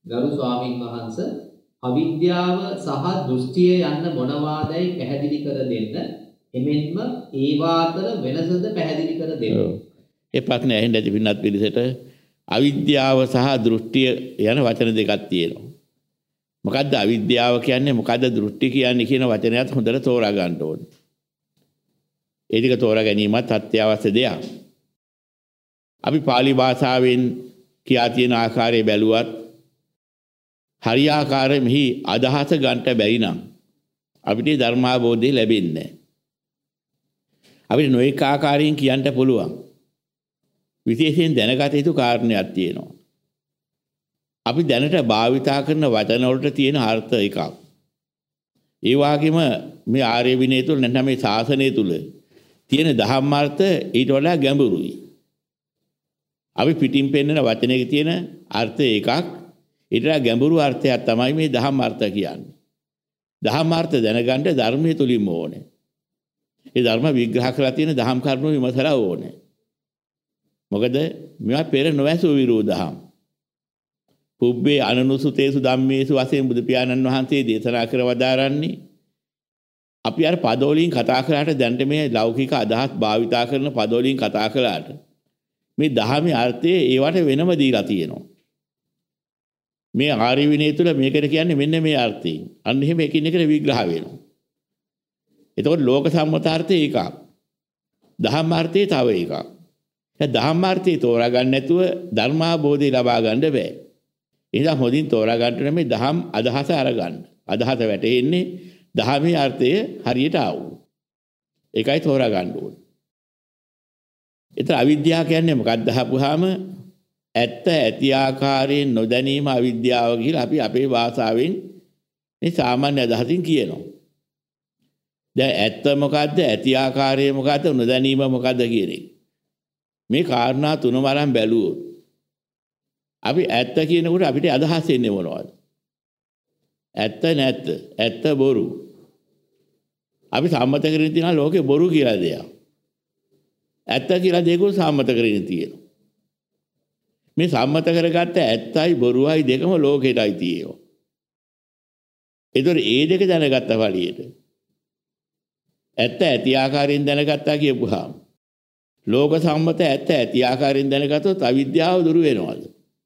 ගරු ස්වාමීන් වහන්සේ අවිද්‍යාව සහ දෘෂ්ටිය යන්න මොනවාදයි පැහැදිලි කර දෙන්න. එමෙන්ම ඒවා අතර වෙනසද පැහැදිලි කර දෙන්න. ඒ ප්‍රශ්නේ ඇහෙන්න ඇති පින්නත් පිළිසෙට අවිද්‍යාව සහ දෘෂ්ටිය යන වචන දෙකක් තියෙනවා. මොකද්ද අවිද්‍යාව කියන්නේ මොකද්ද දෘෂ්ටි කියන්නේ කියන වචනයත් හොඳට තෝරා ගන්න ඕනේ. ඒ ටික තෝරා ගැනීමත් අත්‍යවශ්‍ය දෙයක්. අපි පාලි භාෂාවෙන් කියා තියෙන ආකාරය බැලුවත් හරියාකාරව මෙහි අදහස ගන්නට බැරි නම් අපිට ධර්මාබෝධය ලැබෙන්නේ නැහැ. අපිට නොඑක ආකාරයෙන් කියන්න පුළුවන්. විශේෂයෙන් දැනගත යුතු කාරණයක් තියෙනවා. අපි දැනට භාවිතා කරන වචන වලට තියෙන අර්ථ එකක්. ඒ වගේම මේ ආර්ය විනය තුල නැත්නම් මේ ශාසනය තුල තියෙන ධම්ම අර්ථ ඊට වඩා ගැඹුරුයි. අපි පිටින් පෙන්නන වචනයක තියෙන අර්ථ එකක් ඊට වඩා ගැඹුරු අර්ථයක් තමයි මේ ධම්ම අර්ථ කියන්නේ. ධම්ම අර්ථ දැනගන්න ධර්මයේ තුලින්ම ඕනේ. ඒ ධර්ම විග්‍රහ කරලා තියෙන ධම්ම කරුණු විමසලා ඕනේ. මොකද මේවා පෙර නොඇසු විරෝධහම්. පුබ්බේ අනනුසුතේසු ධම්මේසු වශයෙන් බුදු පියාණන් වහන්සේ දේශනා කර වදාරන්නේ අපි අර පදවලින් කතා කරාට දැනට මේ ලෞකික අදහස් භාවිතා කරන පදවලින් කතා කළාට මේ ධර්මයේ අර්ථය ඒවට වෙනම දීලා තියෙනවා. මේ ආර්ය විනය තුල මේකට කියන්නේ මෙන්න මේ අර්ථයෙන්. අන්න එහෙම එකින් එකට විග්‍රහ වෙනවා. එතකොට ලෝක සම්මතාර්ථය එකක්. ධම්මාර්ථය තව එකක්. ඒ ධම්මාර්ථය තෝරා ගන්න නැතුව ධර්මාබෝධය ලබා ගන්න බෑ. එහෙනම් හොඳින් තෝරා ගන්න මේ ධම් අදහස අරගන්න. අදහස වැටෙන්නේ ධර්මයේ අර්ථය හරියට ආවු. ඒකයි තෝරා ගන්න ඕනේ. ඒතර අවිද්‍යාව කියන්නේ මොකක්ද අහපුවාම ඇත්ත ඇති ආකාරයෙන් නොදැනීම අවිද්‍යාව කියලා අපි අපේ භාෂාවෙන් මේ සාමාන්‍ය අදහසින් කියනවා. දැන් ඇත්ත මොකද්ද ඇති ආකාරය මොකද්ද නොදැනීම මොකද්ද කියන එක. මේ කාරණා තුනම අරන් බැලුවොත් අපි ඇත්ත කියනකොට අපිට අදහස් එන්නේ මොනවද? ඇත්ත නැත්ත, ඇත්ත බොරු. අපි සම්මත කරගෙන තියෙනවා ලෝකේ බොරු කියලා දෙයක්. ඇත්ත කියලා දෙකක් සම්මත කරගෙන තියෙනවා. මේ සම්මත කරගත්ත ඇත්තයි බොරුවයි දෙකම ලෝකෙටයි තියෙනවා. ඒතර ඒ දෙක දැනගත්ත වලියට ඇත්ත ඇති ආකාරයෙන් දැනගත්තා කියපුවාම ලෝක සම්මත ඇත්ත ඇති ආකාරයෙන් දැනගත්තොත් අවිද්‍යාව දුරු වෙනවද?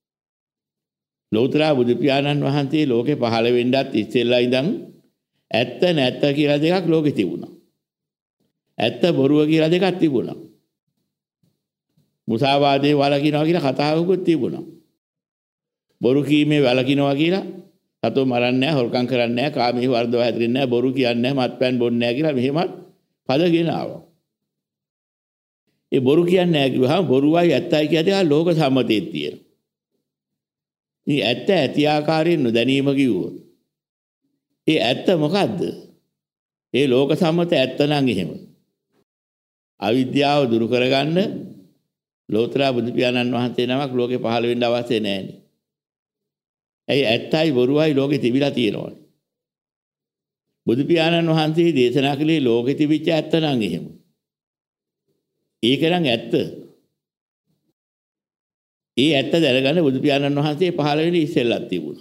ලෞතර බුදු පියාණන් වහන්සේ ලෝකේ පහළ වෙන්නත් ඉස්සෙල්ලා ඉඳන් ඇත්ත නැත්ත කියලා දෙකක් ලෝකෙ තිබුණා. ඇත්ත බොරුව කියලා දෙකක් තිබුණා. මුසාවාදේ වලකිනවා කියලා කතාවකුත් තිබුණා. බොරු කීමේ වලකිනවා කියලා සතෝ මරන්නේ නැහැ, හොරකම් කරන්නේ නැහැ, කාමී වර්ධව හැදෙන්නේ නැහැ, බොරු කියන්නේ නැහැ, මත්පැන් බොන්නේ නැහැ කියලා මෙහෙමත් පදගෙන ආවා. ඒ බොරු කියන්නේ නැහැ කිව්වහම බොරුවයි ඇත්තයි කියන දේ ලෝක සම්මතයේ තියෙනවා. මේ ඇත්ත ඇති ආකාරයෙන් නොදැනීම කිව්වොත් ඒ ඇත්ත මොකද්ද? ඒ ලෝක සම්මත ඇත්ත නම් එහෙම. අවිද්‍යාව දුරු කරගන්න ලෝතර බුදු පියාණන් වහන්සේ නමක් ලෝකේ පහළ වෙන්න අවශ්‍ය නැහැ. ඇයි ඇත්තයි බොරුවයි ලෝකේ තිබිලා තියෙනවනේ. බුදු පියාණන් වහන්සේ දේශනා කළේ ලෝකේ තිබිච්ච ඇත්ත නම් එහෙම. ඒක නම් ඇත්ත. ඒ ඇත්ත දැනගන්න බුදු පියාණන් වහන්සේ පහළ වෙන්නේ ඉස්සෙල්ලක් තිබුණා.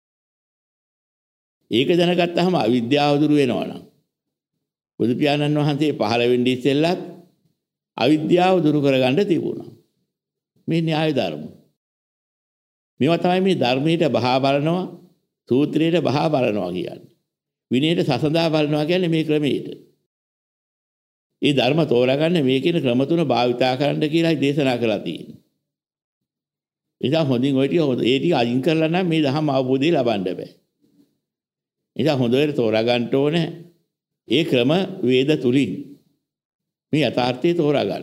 ඒක දැනගත්තාම අවිද්‍යාව දුරු වෙනවනම් බුදු පියාණන් වහන්සේ පහළ වෙන්නේ ඉස්සෙල්ලත් අවිද්‍යාව දුරු කරගන්න තිබුණා. මේ න්‍යාය ධර්ම. මේවා තමයි මේ ධර්මයට බහා බලනවා, සූත්‍රයට බහා බලනවා කියන්නේ. විනයට සසඳා බලනවා කියන්නේ මේ ක්‍රමයට. මේ ධර්ම තෝරාගන්න මේ කියන ක්‍රම තුන භාවිතා කරන්න කියලායි දේශනා කරලා තියෙන්නේ. එදා හොඳින් ඔය ටික අයින් කරලා නම් මේ ධර්ම අවබෝධය ලබන්න බෑ. එදා හොඳට තෝරා ගන්න ඕනේ. ඒ ක්‍රම වේද තුලින් මේ යථාර්ථය තෝරා ගන්න.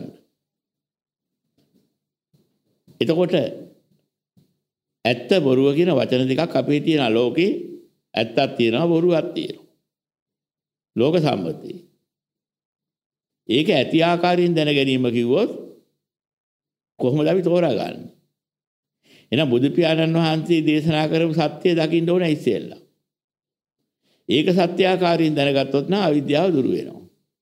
එතකොට ඇත්ත බොරුව කියන වචන දෙකක් අපේ තියෙන ලෝකේ ඇත්තක් තියෙනවා බොරුවක් තියෙනවා. ලෝක සම්මතය. ඒක ඇති ආකාරයෙන් දැන ගැනීම කිව්වොත් කොහොමද අපි තෝරාගන්නේ? එහෙනම් බුදු පියාණන් වහන්සේ දේශනා කරපු සත්‍ය දකින්න ඕන ඉස්සෙල්ලා. ඒක සත්‍ය ආකාරයෙන් දැනගත්තොත් නම් අවිද්‍යාව දුරු වෙනවා.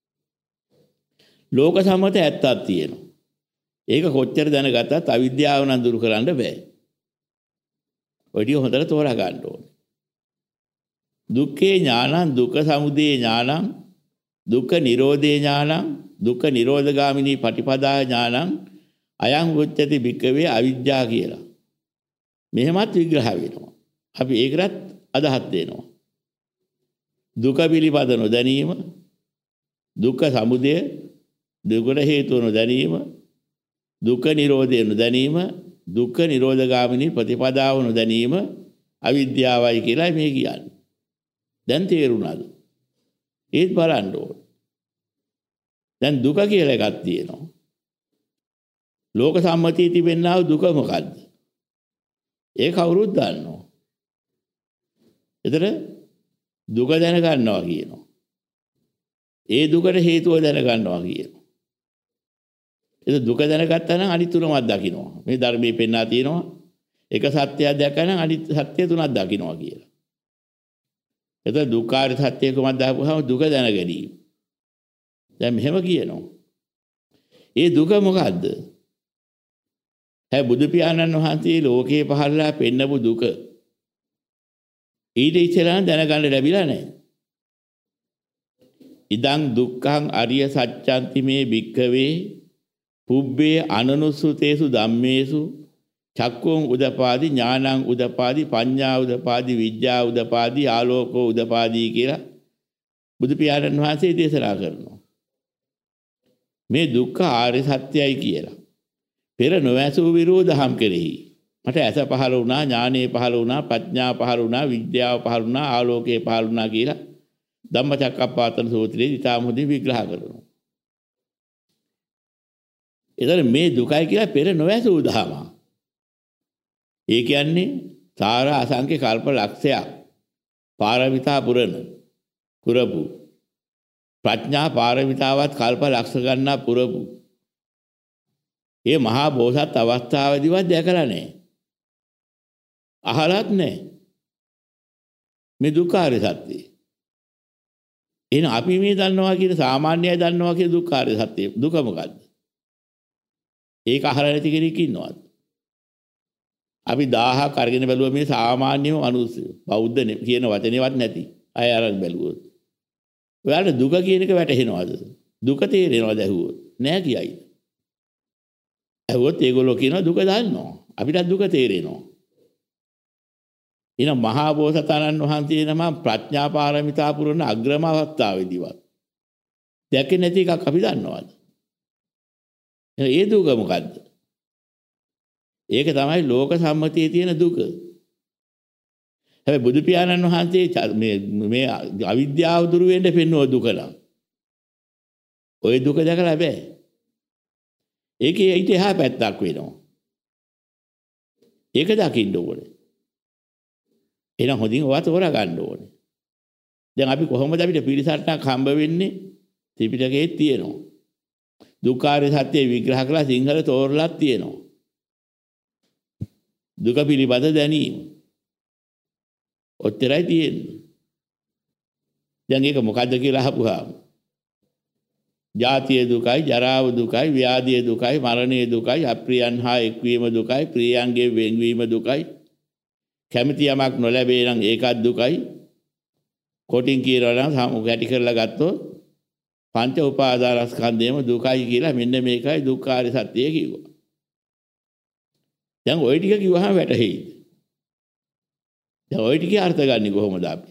ලෝක සම්මත ඇත්තක් තියෙනවා. ඒක කොච්චර දැනගත්තත් අවිද්‍යාව නම් දුරු කරන්න බෑ. ඔය ටික හොඳට තෝරා ගන්න ඕනේ. දුක්ඛේ ඥානං දුක්ඛ සමුදය ඥානං දුක්ඛ නිරෝධේ ඥානං දුක්ඛ නිරෝධගාමිනී පටිපදා ඥානං අයං උච්චති භික්ඛවේ අවිජ්ජා කියලා. මෙහෙමත් විග්‍රහ වෙනවා. අපි ඒකටත් අදහස් දෙනවා. දුක පිළිබඳ නොදැනීම, දුක්ඛ සමුදය, දුකට හේතුව නොදැනීම, දුක්ඛ නිරෝධය නොදැනීම, දුක්ඛ නිරෝධගාමිනී ප්‍රතිපදාව නොදැනීම අවිද්‍යාවයි කියලා මේ කියන්නේ. දැන් තේරුණාද? ඒත් බලන්න ඕන. දැන් දුක කියලා එකක් තියෙනවා. ලෝක සම්මතිය තිබෙනා වූ දුක මොකද්ද? ඒ කවුරුත් දන්නවා. ඒතර දුක දැන ගන්නවා කියනවා. ඒ දුකට හේතුව දැන ගන්නවා කියනවා. ඒක දුක දැනගත්තා නම් අනිත් තුනක් දකින්නවා. මේ ධර්මයේ පෙන්වා තියෙනවා. එක සත්‍යයක් දැක්කම අනිත් සත්‍ය තුනක් දකින්නවා කියලා. එතකොට දුක්ඛාර සත්‍ය කොහොමද දාපුවාම දුක දැන ගැනීම. දැන් මෙහෙම කියනවා. ඒ දුක මොකද්ද? බුදු පියාණන් වහන්සේ ලෝකේ පහළලා පෙන්නපු දුක ඊට ඉස්සෙල්ලා දැනගන්න ලැබිලා නැහැ. ඉදං දුක්ඛං අරිය සත්‍යන්ති මේ භික්ඛවේ පුබ්බේ අනනුසුතේසු ධම්මේසු චක්කුං උදපාදි ඥානං උදපාදි පඤ්ඤා උදපාදි විද්‍යා උදපාදි ආලෝකෝ උදපාදි කියලා බුදු පියාණන් වහන්සේ දේශනා කරනවා. මේ දුක්ඛ ආර්ය සත්‍යයි කියලා. පෙර නොඇසූ විරෝධහම් කෙරෙහි මට ඇස පහළ වුණා, ඥානෙ පහළ වුණා, ප්‍රඥා පහළ වුණා, විද්‍යාව පහළ වුණා, ආලෝකය පහළ වුණා කියලා ධම්මචක්කප්පවත්තන සූත්‍රයේ ඉතාම හොඳින් විග්‍රහ කරනවා. එතන මේ දුකයි කියලා පෙර නොඇසූ දහම. ඒ කියන්නේ සාර අසංඛ්‍ය කල්ප ලක්ෂයක් පාරමිතා පුරපු ප්‍රඥා පාරමිතාවත් කල්ප ලක්ෂ ගණනා පුරපු ඒ මහා බෝසත් අවස්ථාවේදීවත් දැකලා නැහැ. අහලත් නැහැ. මේ දුක්ඛාරය සත්‍යය. එහෙනම් අපි මේ දන්නවා කියන සාමාන්‍යය දන්නවා කියන දුක්ඛාරය සත්‍යය දුක මොකද්ද? ඒක අහලා නැති කෙනෙක් ඉන්නවද? අපි 1000ක් අරගෙන බැලුවා මේ සාමාන්‍යම මිනිස්සු. බෞද්ධ කියන වචනේවත් නැති අය අරන් බැලුවොත්. ඔයාලට දුක කියන එක වැටහෙනවද? දුක තේරෙනවද ඇහුවොත්? නෑ කියයි. ඇහුවොත් ඒගොල්ලෝ කියනවා දුක දන්නවා. අපිට දුක තේරෙනවා. එන මහා බෝසතාණන් වහන්සේ නම ප්‍රඥා පාරමිතා පුරන අග්‍රම අවස්ථාවේදීවත් දැකේ නැති එකක් අපි දන්නවද? ඒ දුක මොකද්ද? ඒක තමයි ලෝක සම්මතියේ තියෙන දුක. හැබැයි බුදු පියාණන් වහන්සේ මේ අවිද්‍යාව දුරු වෙන්න පෙන්වන දුක නම් ওই දුක දැකලා බෑ. ඒකේ ඊට එහා පැත්තක් වෙනවා. ඒක දකින්න ඕනේ. එහෙනම් හොඳින් ඔවා තෝරා ගන්න ඕනේ. දැන් අපි කොහොමද අපිට පිළිසරණක් හම්බ වෙන්නේ? ත්‍රිපිටකයේ තියෙනවා. දුක්ඛාරය සත්‍ය විග්‍රහ කරලා සිංහල තෝරලා තියෙනවා. දුක පිළිබඳ දැනීම. ඔච්චරයි තියෙන්නේ. දැන් ඒක මොකද්ද කියලා අහපුවාම ජාතිය දුකයි, ජරාව දුකයි, ව්‍යාධිය දුකයි, මරණය දුකයි, අප්‍රියයන් හා එක්වීම දුකයි, ප්‍රියයන්ගේ වෙන්වීම දුකයි, කැමති යමක් නොලැබේ නම් ඒකත් දුකයි. කොටින් කියනවා නම් ගැටි කරලා ගත්තොත් පංච උපාදානස්කන්ධයම දුකයි කියලා මෙන්න මේකයි දුක්ඛාරය සත්‍යය කිව්වා. දැන් ওই ටික කිව්වහම වැටහෙයි. දැන් ওই ටිකේ අර්ථ ගන්න කොහොමද අපි?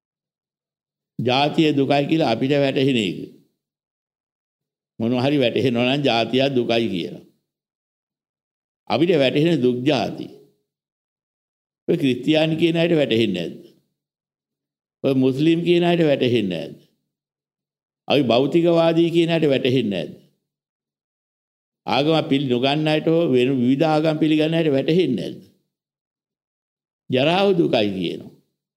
ජාතිය දුකයි කියලා අපිට වැටහෙන එක. මොනවා හරි වැටහෙනවා නම් ජාතිය දුකයි කියලා. අපිට වැටහෙන දුක් ජාති. ඔය ක්‍රිස්තියානි කියන අයට වැටහෙන්නේ නැද්ද? ඔය මුස්ලිම් කියන අයට වැටහෙන්නේ නැද්ද? අපි භෞතිකවාදී කියන අයට වැටහෙන්නේ නැද්ද? ආගම නොගන්න අයට හෝ වෙන විවිධ ආගම් පිළිගන්න අයට වැටහෙන්නේ නැද්ද? ජරාව දුකයි කියනවා.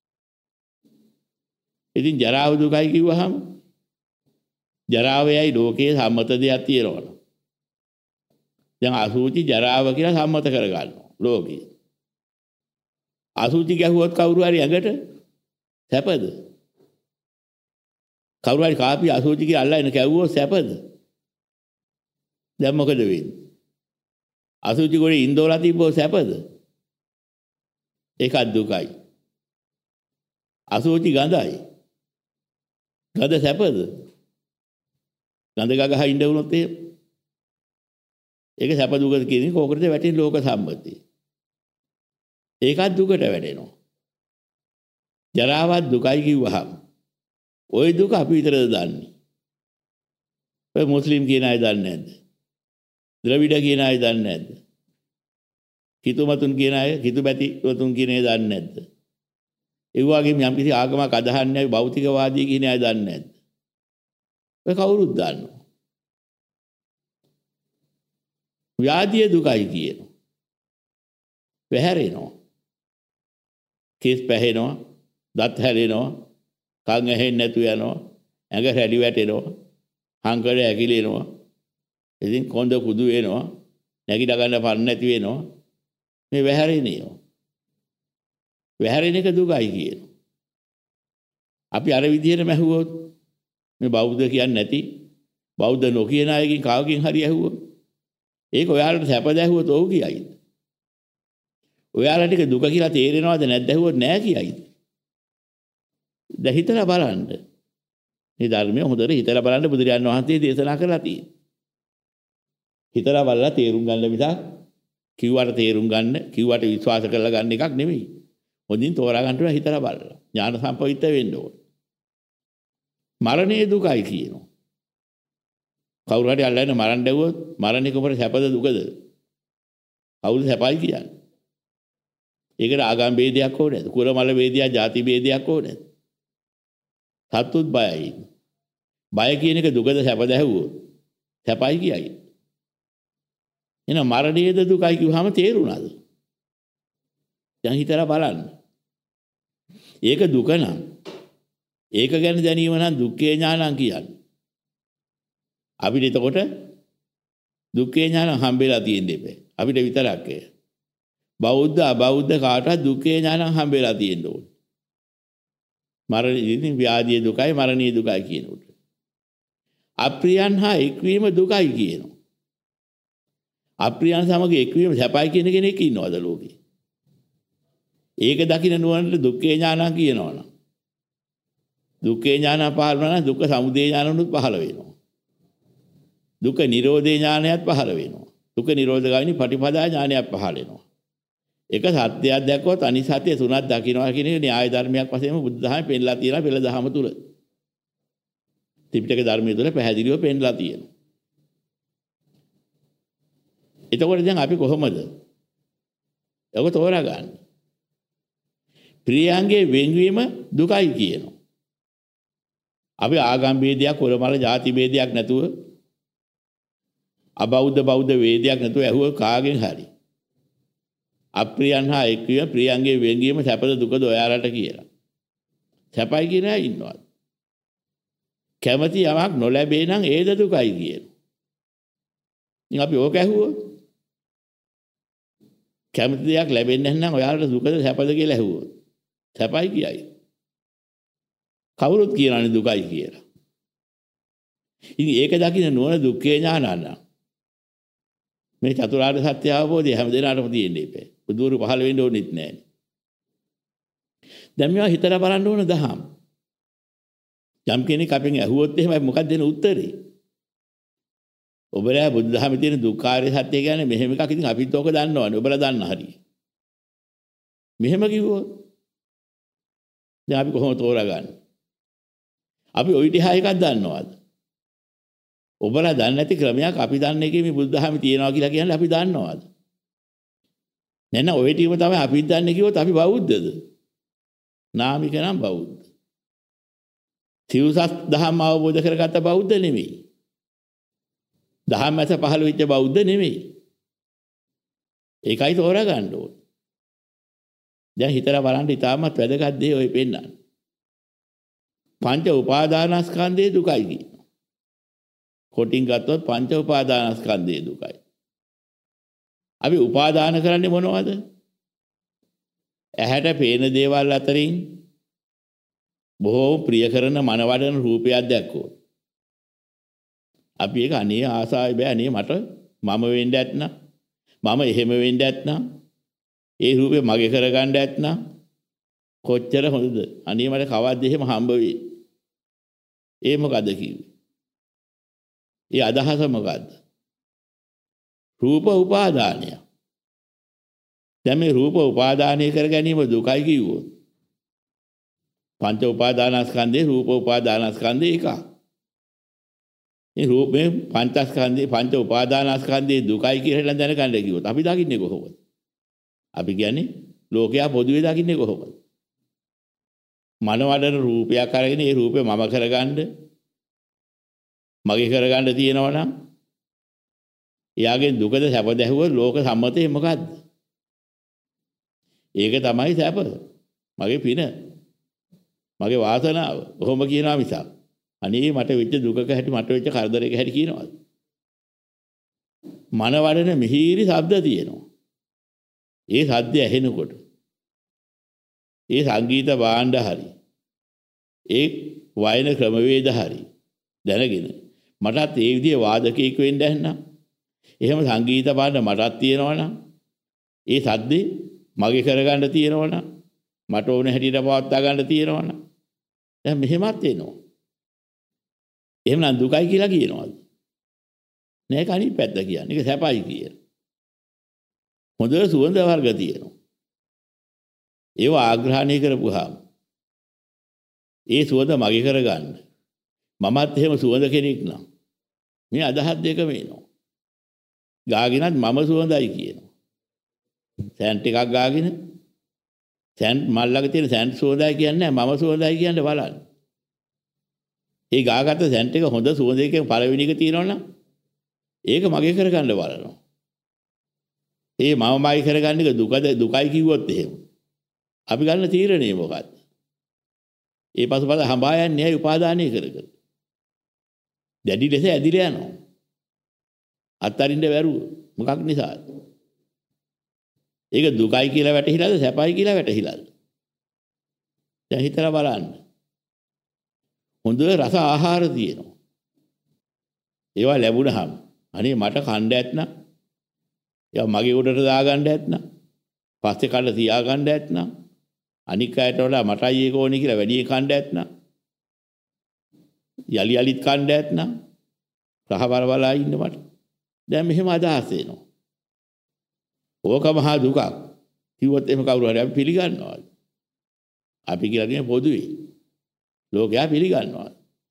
ඉතින් ජරාව දුකයි කිව්වහම ජරාවයයි ලෝකයේ සම්මත දෙයක් තියෙනවා. දැන් අසුචි ජරාව කියලා සම්මත කරගන්නවා ලෝකයේ. අසුචි ගැහුවොත් කවුරු හරි ඇඟට සැපද? කවුරු හරි කාපි අසුචි කියලා අල්ලගෙන කැවුවොත් සැපද? දැන් මොකද වෙන්නේ? අසුචි ගොඩේ ඉන්දෝලා තිබ්බොත් සැපද? ඒකත් දුකයි. අසුචි ගඳයි. ගඳ සැපද? ගඳ ගගහ ඉඳ වුණොත් ඒක සැප දුක කියන්නේ කෝකටද වැටෙන ලෝක සම්පත්තිය. ඒකත් දුකට වැටෙනවා. ජරාවත් දුකයි කිව්වහම ওই දුක අපි විතරද දන්නේ? ඔය මුස්ලිම් කියන අය දන්නේ නැද්ද? ද්‍රවිඩ කියන අය දන්නේ නැද්ද? කිතුමතුන් කියන අය, කිතුබැතිතුන් කියන අය දන්නේ නැද්ද? ඒ වගේම යම් කිසි ආගමක් අදහන්නේ භෞතිකවාදී කියන අය දන්නේ නැද්ද? ඔය කවුරුත් දන්නවා. ව්‍යාධිය දුකයි කියනවා. වැහැරෙනවා. කෙස් පැහෙනවා, දත් හැලෙනවා, කන් ඇහෙන්නේ නැතු යනවා, ඇඟ රැලි වැටෙනවා, හංකඩ ඇකිලෙනවා. ඉතින් කොන්ද කුදු වෙනවා, නැගිට ගන්න පන්න නැති වෙනවා. මේ වැහැරෙනවා. වැහැරෙන එක දුකයි කියනවා. අපි අර විදිහටම ඇහුවොත් මේ බෞද්ධ කියන්නේ නැති බෞද්ධ නොකියන අයකින් කාවකින් හරි ඇහුවොත් ඒක ඔයාලට සැප දැහුවොත් ඔව් කියයිද? ඔයාලට ටික දුක කියලා තේරෙනවද නැද්ද ඇහුවොත් නෑ කියයිද? දැන් හිතලා බලන්න. මේ ධර්මය හොඳට හිතලා බලන්න බුදුරජාණන් වහන්සේ දේශනා කරලා තියෙනවා. හිතලා බලලා තේරුම් ගන්න විතර කිව්වට තේරුම් ගන්න, කිව්වට විශ්වාස කරලා ගන්න එකක් නෙමෙයි. හොඳින් තෝරා ගන්න ඕන හිතලා බලලා. ඥාන සම්පවිත වෙන්න ඕන. මරණයේ දුකයි කියනවා. කවුරු හරි අල්ලගෙන මරන්න දැවුවොත් මරණේ කොහොමද සැපද දුකද? කවුද සැපයි කියන්නේ? ඒකට ආගම් ભેදයක් ඕනේ නැද්ද? කුල මල ભેදයක්, ಜಾති ભેදයක් ඕනේ නැද්ද? සතුත් බයයි. බය කියන එක දුකද සැපද ඇහුවොත් සැපයි කියයි. එහෙනම් මරණයේද දුකයි කිව්වහම තේරුණාද? දැන් හිතලා බලන්න. ඒක දුක නම් ඒක ගැන දැනීම නම් දුක්ඛේ ඥානං කියන්නේ. අපිට එතකොට දුක්ඛේ ඥාන හම්බෙලා තියෙන්නේ බෑ. අපිට විතරක් ඒ. බෞද්ධ අබෞද්ධ කාටවත් දුක්ඛේ ඥාන හම්බෙලා තියෙන්න ඕනේ. මරණයේ ව්‍යාධිය දුකයි මරණීය දුකයි කියනකොට. අප්‍රියයන් හා එක්වීම දුකයි කියනවා. අප්‍රියයන් සමග එක්වීම සැපයි කියන කෙනෙක් ඉන්නවද ලෝකේ? ඒක දකින්න නුවණට දුක්ඛේ ඥානං කියනවනම්. දුක්ඛේ ඥාන පහළ වෙනවා නම් දුක්ඛ සමුදය ඥානනුත් පහළ වෙනවා. දුක්ඛ නිරෝධේ ඥානයත් පහළ වෙනවා. දුක්ඛ නිරෝධ ගාමිනී පටිපදා ඥානයක් පහළ වෙනවා. එක සත්‍යයක් දැක්කොත් අනිත් සත්‍ය තුනක් දකින්නවා කියන න්‍යාය ධර්මයක් වශයෙන් බුද්ධ ධර්මයේ පෙන්නලා තියෙනවා පෙළ දහම තුල. ත්‍රිපිටක ධර්මයේ තුල පැහැදිලිව පෙන්නලා තියෙනවා. එතකොට දැන් අපි කොහොමද? ඒක තෝරා ගන්න. ප්‍රියංගේ වෙන්වීම දුකයි කියනවා. අපි ආගම් ભેදයක්, කුලමල ಜಾති ભેදයක් නැතුව අබෞද්ධ බෞද්ධ වේදයක් නැතුව ඇහුව කාගෙන් හරි. අප්‍රියයන් හා එක්වීම ප්‍රියංගේ වෙන්වීම සැපද දුකද ඔයාලට කියලා. සැපයි කියන අය ඉන්නවා. කැමැති යමක් නොලැබේ නම් ඒද දුකයි කියන. ඉතින් අපි ඕක ඇහුවොත් කැමැති දෙයක් ලැබෙන්නේ නැත්නම් ඔයාලට දුකද සැපද කියලා ඇහුවොත් සැපයි කියයි. කවුරුත් කියනනේ දුකයි කියලා. ඉතින් ඒක දකින්න නොවන දුක්ඛේ ඥානන. මේ චතුරාර්ය සත්‍ය අවබෝධය හැමදේනාටම තියෙන්නේ ඉපේ. බුදුරු පහළ වෙන්න ඕනෙත් නැහැ. දැන් මේවා හිතලා බලන්න ඕන දහම්. යම් කෙනෙක් අපෙන් ඇහුවොත් එහෙමයි මොකක්ද දෙන උත්තරේ? ඔබලා බුදු දහමේ තියෙන දුක්ඛාරය සත්‍ය කියන්නේ මෙහෙම එකක්. ඉතින් අපිත් ඕක දන්නවනේ. ඔබලා දන්න හරිය. මෙහෙම කිව්වොත් දැන් අපි කොහොමද තෝරාගන්නේ? අපි ওই ටික එකක් දන්නවද? ඔබලා දන්නේ නැති ක්‍රමයක් අපි දන්න එකේ මේ බුදු දහමේ තියෙනවා කියලා කියන්නේ අපි දන්නවද? නැත්නම් ওই ටිකම තමයි අපි දන්නේ කිව්වොත් අපි බෞද්ධද? නාමික නම් බෞද්ධ. සිව්සස් දහම අවබෝධ කරගත්ත බෞද්ධ නෙමෙයි. දහම් මත පහළ වෙච්ච බෞද්ධ නෙමෙයි. ඒකයි තෝරා ගන්න ඕනේ. දැන් හිතලා බලන්න ඉතාමත් වැදගත් දේ ඔය පෙන්නන්නේ. පංච උපාදානස්කන්ධයේ දුකයි කියනවා. කොටින් ගත්තොත් පංච උපාදානස්කන්ධයේ දුකයි. අපි උපාදාන කරන්නේ මොනවද? ඇහැට පේන දේවල් අතරින් බොහෝ ප්‍රිය කරන මනවඩන රූපයක් දැක්කොත් අපි ඒක අනේ ආසාවයි බෑ අනේ මට මම වෙන්න ඇත්නම් මම එහෙම වෙන්න ඇත්නම් ඒ රූපේ මගේ කරගන්න ඇත්නම් කොච්චර හොඳද? අනේ මට කවද්ද එහෙම හම්බ වෙයි. ඒ මොකද කිව්වේ? ඒ අදහස මොකද්ද? රූප උපාදානය. දැන් මේ රූප උපාදානය කර ගැනීම දුකයි කිව්වොත් පංච උපාදානස්කන්ධේ රූප උපාදානස්කන්ධේ එකක්. මේ රූපේ පංචස්කන්ධේ පංච උපාදානස්කන්ධේ දුකයි කියලා දැනගන්න කිව්වොත් අපි දකින්නේ කොහොමද? අපි කියන්නේ ලෝකයා පොදුවේ දකින්නේ කොහොමද? මනවඩන රූපයක් අරගෙන ඒ රූපේ මම කරගන්න මගේ කරගන්න තියෙනවා නම් එයාගේ දුකද සැප දැහුවොත් ලෝක සම්මතේ මොකද්ද? ඒක තමයි සැප. මගේ පින. මගේ වාසනාව. කොහොම කියනවා මිසක් අනේ මට වෙච්ච දුකක හැටි මට වෙච්ච කරදරයක හැටි කියනවාද? මනවඩන මිහිරි ශබ්ද තියෙනවා. ඒ ශබ්ද ඇහෙනකොට ඒ සංගීත භාණ්ඩ හරි ඒ වයන ක්‍රමවේද හරි දැනගෙන මටත් ඒ විදිහේ වාදකයෙක් වෙන්න ඇන්නම්. එහෙම සංගීත භාණ්ඩ මටත් තියෙනවනම් ඒ සද්දේ මගේ කරගන්න තියෙනවනම් මට ඕන හැටියට පවත්වා ගන්න තියෙනවනම් දැන් මෙහෙමත් එනවා. එහෙමනම් දුකයි කියලා කියනවාද? නෑ කණි පැත්ත කියන්නේ. ඒක සැපයි කියන. හොඳ සුවඳ වර්ග තියෙනවා. ඒව ආග්‍රහණය කරපුවාම ඒ සුවඳ මගේ කරගන්න මමත් එහෙම සුවඳ කෙනෙක් නම් මේ අදහස් දෙකම එනවා. ගාගෙනත් මම සුවඳයි කියනවා. සෑන්ට් එකක් ගාගෙන සෑන්ට් මල්ලක තියෙන සෑන්ට් සුවඳයි කියන්නේ මම සුවඳයි කියන්නේ බලන්න. ඒ ගාගත්ත සෑන්ට් එක හොඳ සුවඳයකින් පළවෙනි එක තියෙනවනම් ඒක මගේ කරගන්න බලනවා. ඒ මමයි කරගන්න එක දුකයි කිව්වොත් එහෙම අපි ගන්න තීරණය මොකක්ද? ඒ පසුපස හඹා යන්නේ ඇයි උපාදානය කර කර. දැඩි ලෙස ඇදිලා යනවා. අත්තරින්ද වැරුව මොකක් නිසාද? ඒක දුකයි කියලා වැටහිලාද සැපයි කියලා වැටහිලාද? දැන් හිතලා බලන්න. හොඳ රස ආහාර තියෙනවා. ඒවා ලැබුණාම අනේ මට කණ්ඩ ඇත්නම් ඒවා මගේ උඩට දාගන්න ඇත්නම් පස්සේ කන්න තියාගන්න ඇත්නම් අනික් අයට වඩා මටයි ඒක ඕනේ කියලා වැඩි කණ්ඩ ඇත්නම් යලි යලිත් කණ්ඩ ඇත්නම් රහවරවලා ඉන්න මට දැන් මෙහෙම අදහස් එනවා. ඕක මහා දුකක් කිව්වොත් එහෙම කවුරු හරි අපි පිළිගන්නවද? අපි කියලා කියන්නේ පොදුවේ ලෝකයා පිළිගන්නවා.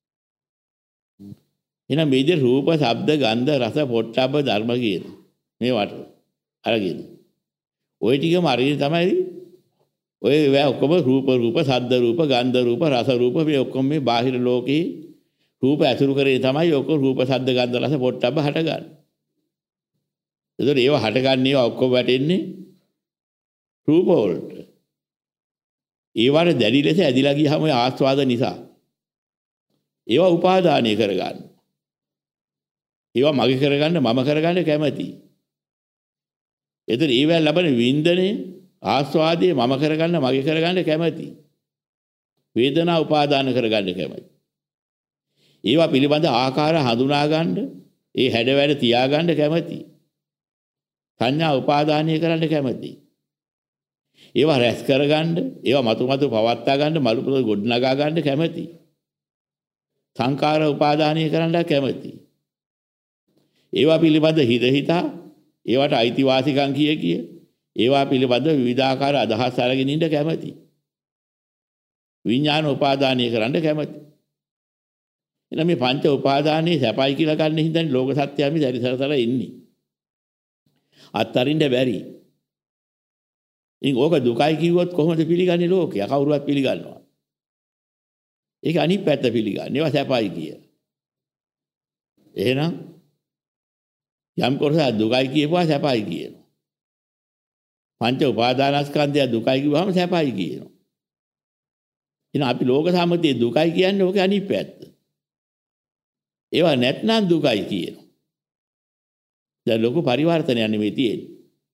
එහෙනම් මේ විදිහට රූප, ශබ්ද, ගන්ධ, රස, පොට්ටබ්බ ධර්ම කියන මේවට අරගෙන ওই ටිකම අරගෙන තමයි ඔය ඔක්කොම රූප, ශබ්ද රූප, ගන්ධ රූප, රස රූප මේ ඔක්කොම මේ බාහිර ලෝකේ රූප ඇසුරු කරේ තමයි ඔක්කොම රූප, ශබ්ද, ගන්ධ, රස, පොට්ටබ්බ හටගන්නේ. ඒතර ඒව හටගන්නේ ඔක්කොම වැටෙන්නේ රූප වලට. ඒවට දැඩි ලෙස ඇදිලා ගියාම ඒ ආස්වාද නිසා ඒවා උපාදානය කරගන්න. ඒවා මගේ කරගන්න මම කරගන්න කැමැති. ඒතර ඒවෙන් ලබන වින්දනේ ආස්වාදයේ මම කරගන්න මගේ කරගන්න කැමැති. වේදනා උපාදාන කරගන්න කැමැති. ඒවා පිළිබඳ ආකාර හඳුනා ගන්න ඒ හැඩ වැඩ තියා ගන්න කැමැති. සංඥා උපාදානය කරන්න කැමැති. ඒවා රැස් කරගන්න, ඒවා මතු මතු පවත්වා ගන්න, මලු පොළ ගොඩනගා ගන්න කැමැති. සංකාර උපාදානය කරන්න කැමැති. ඒවා පිළිබඳ හිතා, ඒවට අයිතිවාසිකම් කිය, ඒවා පිළිබඳ විවිධාකාර අදහස් අරගෙන ඉන්න කැමැති. විඥාන උපාදානය කරන්න කැමැති. එනම් මේ පංච උපාදානයේ සැපයි කියලා ගන්න හින්දානේ ලෝක සත්‍යය අපි සැරිසරතර ඉන්නේ. අත්තරින්ද බැරි. ඉතින් ඕක දුකයි කිව්වොත් කොහොමද පිළිගන්නේ ලෝකයා? කවුරුවත් පිළිගන්නවා. ඒක අනිත් පැත්ත පිළිගන්නේ. ඒවා සැපයි කිය. එහෙනම් යම් කොටසක් දුකයි කියපුවා සැපයි කියනවා. පංච උපාදානස්කන්ධය දුකයි කිව්වම සැපයි කියනවා. එහෙනම් අපි ලෝක සම්මතියේ දුකයි කියන්නේ ඕකේ අනිත් පැත්ත. ඒවා නැත්නම් දුකයි කියනවා. දැන් ලෝක පරිවර්තනයක් නෙමෙයි තියෙන්නේ.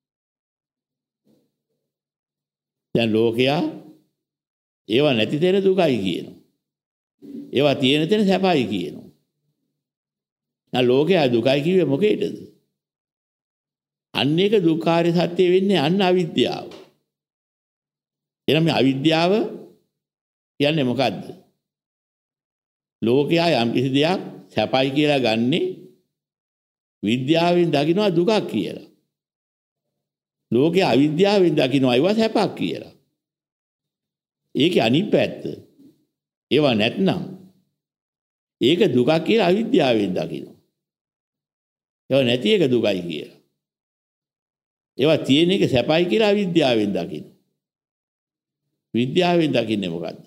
දැන් ලෝකයා ඒවා නැති තැන දුකයි කියනවා. ඒවා තියෙන තැන සැපයි කියනවා. දැන් ලෝකයා දුකයි කිව්වේ මොකේද? අන්න ඒක දුක්ඛාරය සත්‍ය වෙන්නේ අන්න අවිද්‍යාව. එහෙනම් මේ අවිද්‍යාව කියන්නේ මොකද්ද? ලෝකයා යම් කිසි දෙයක් සැපයි කියලා ගන්නේ විද්‍යාවෙන් දකිනවා දුකක් කියලා. ලෝකයා අවිද්‍යාවෙන් දකිනවා ඒවා සැපක් කියලා. ඒකේ අනිත් පැත්ත. ඒවා නැත්නම් ඒක දුකක් කියලා අවිද්‍යාවෙන් දකිනවා. ඒවා නැති එක දුකයි කියලා. ඒවා තියෙන එක සැපයි කියලා අවිද්‍යාවෙන් දකිනවා. විද්‍යාවෙන් දකින්නේ මොකද්ද?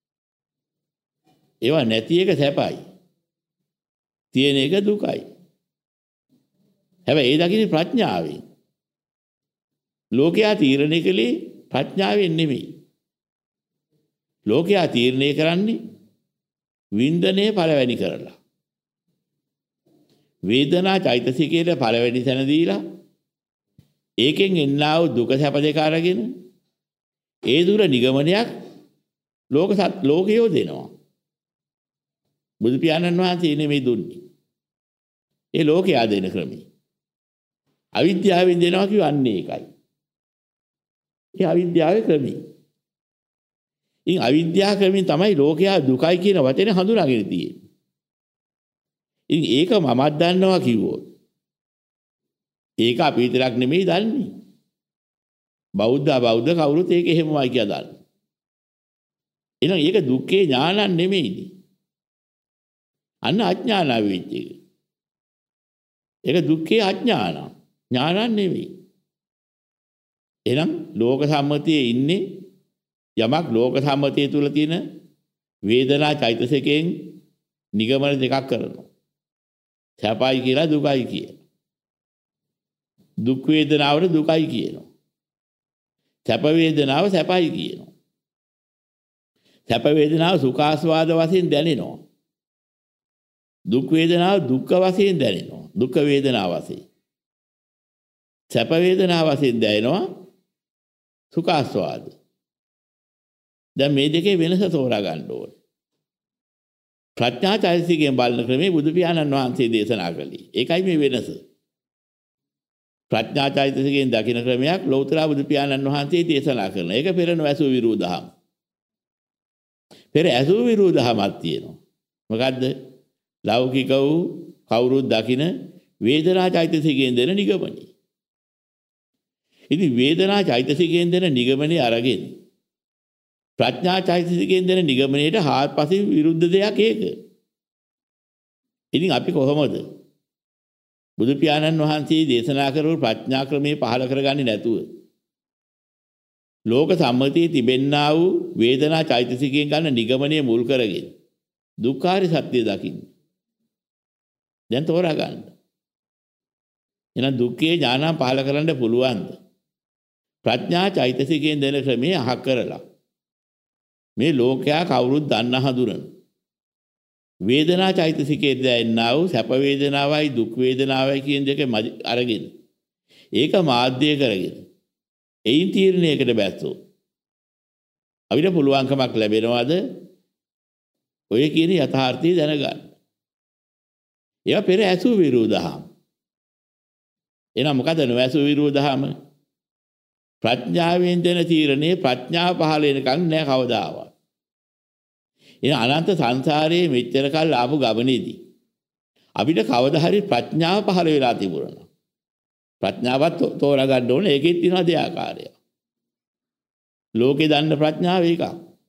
ඒවා නැති එක සැපයි. තියෙන එක දුකයි. හැබැයි ඒ දකින්නේ ප්‍රඥාවෙන්. ලෝකයා තීරණය කළේ ප්‍රඥාවෙන් නෙමෙයි. ලෝකයා තීරණය කරන්නේ වින්දනයේ පළවෙනි කරලා. වේදනා චෛතසිකයේ පළවෙනි තැන දීලා ඒකෙන් එන්නා වූ දුක සැප දෙක අරගෙන ඒ දුර නිගමනයක් ලෝකයෝ දෙනවා. බුදු පියාණන් වහන්සේ නෙමෙයි දුන්නේ. ඒ ලෝකයා දෙන ක්‍රමයි. අවිද්‍යාවෙන් දෙනවා කියන්නේ ඒකයි. ඒ අවිද්‍යාවේ ක්‍රමයි. ඉතින් අවිද්‍යාව ක්‍රමෙන් තමයි ලෝකයා දුකයි කියන වචනේ හඳුනාගෙන තියෙන්නේ. ඉතින් ඒක මමත් දන්නවා කිව්වොත් ඒක අපි විතරක් නෙමෙයි දන්නේ. බෞද්ධ කවුරුත් ඒක එහෙමමයි කියලා දන්නවා. එහෙනම් ඒක දුක්ඛේ ඥානක් නෙමෙයිද? අන්න අඥාන වෙච්ච එක. ඒක දුක්ඛේ අඥාන. ඥානක් නෙමෙයි. එහෙනම් ලෝක සම්මතියේ ඉන්නේ යමක් ලෝක සම්මතිය තුල තියෙන වේදනා චෛතසිකයෙන් නිගමන දෙකක් කරනවා. සැපයි කියලා දුකයි කියලා. දුක් වේදනාවට දුකයි කියනවා. සැප වේදනාව සැපයි කියනවා. සැප වේදනාව සුඛාස්වාද වශයෙන් දැනෙනවා. දුක් වේදනාව දුක්ඛ වශයෙන් දැනෙනවා. දුක්ඛ වේදනාව වශයෙන්. සැප වේදනාව වශයෙන් දැනෙනවා සුඛාස්වාද. දැන් මේ දෙකේ වෙනස තෝරා ගන්න ඕනේ. ප්‍රඥා චෛතසිකයෙන් බලන ක්‍රමේ බුදු පියාණන් වහන්සේ දේශනා කළේ. ඒකයි මේ වෙනස. ප්‍රඥා චෛතසිකයෙන් දකින ක්‍රමයක් ලෞතර බුදු පියාණන් වහන්සේ දේශනා කරනවා. ඒක පෙර නොඇසූ විරෝධහම. පෙර ඇසූ විරෝධහමක් තියෙනවා. මොකද්ද? ලෞකික වූ කවුරුත් දකින වේදනා චෛතසිකයෙන් දෙන නිගමනය. ඉතින් වේදනා චෛතසිකයෙන් දෙන නිගමනය අරගෙන ප්‍රඥා චෛතසිකයෙන් දෙන නිගමනයට හාත්පසින් විරුද්ධ දෙයක් ඒක. ඉතින් අපි කොහොමද බුදු පියාණන් වහන්සේ දේශනා කරපු ප්‍රඥා ක්‍රමයේ පහල කරගන්නේ නැතුව ලෝක සම්මතියේ තිබෙන්නා වූ වේදනා චෛතසිකයෙන් ගන්න නිගමනය මුල් කරගෙන දුක්ඛාරි සත්‍ය දකින්න. දැන් තෝරා ගන්න. එහෙනම් දුක්ඛේ ඥානං පහල කරන්න පුළුවන්ද? ප්‍රඥා චෛතසිකයෙන් දෙන ක්‍රමයේ අහක් කරලා මේ ලෝකයා කවුරුත් දන්න හඳුනන වේදනා චෛතසිකයේ දැනෙනා වූ සැප වේදනාවයි දුක් වේදනාවයි කියන දෙක අරගෙන ඒක මාධ්‍ය කරගෙන එයින් තීරණයකට බැස්සෝ අපිට පුළුවන්කමක් ලැබෙනවද ඔය කියන යථාර්ථය දැනගන්න. ඒවා පෙර ඇසු විරෝධහම. එහෙනම් මොකද නොඇසු විරෝධහම? ප්‍රඥාවෙන් දෙන තීරණේ ප්‍රඥාව පහළ වෙනකන් නෑ කවදාවත්. එන අනන්ත සංසාරයේ මෙච්චර කල් ආපු ගමනේදී අපිට කවදා හරි ප්‍රඥාව පහළ වෙලා තිබුණා. ප්‍රඥාවත් තෝරා ගන්න ඕනේ. ඒකෙත් තියෙනවා දෙආකාරයක්. ලෝකේ දන්න ප්‍රඥාව එකක්.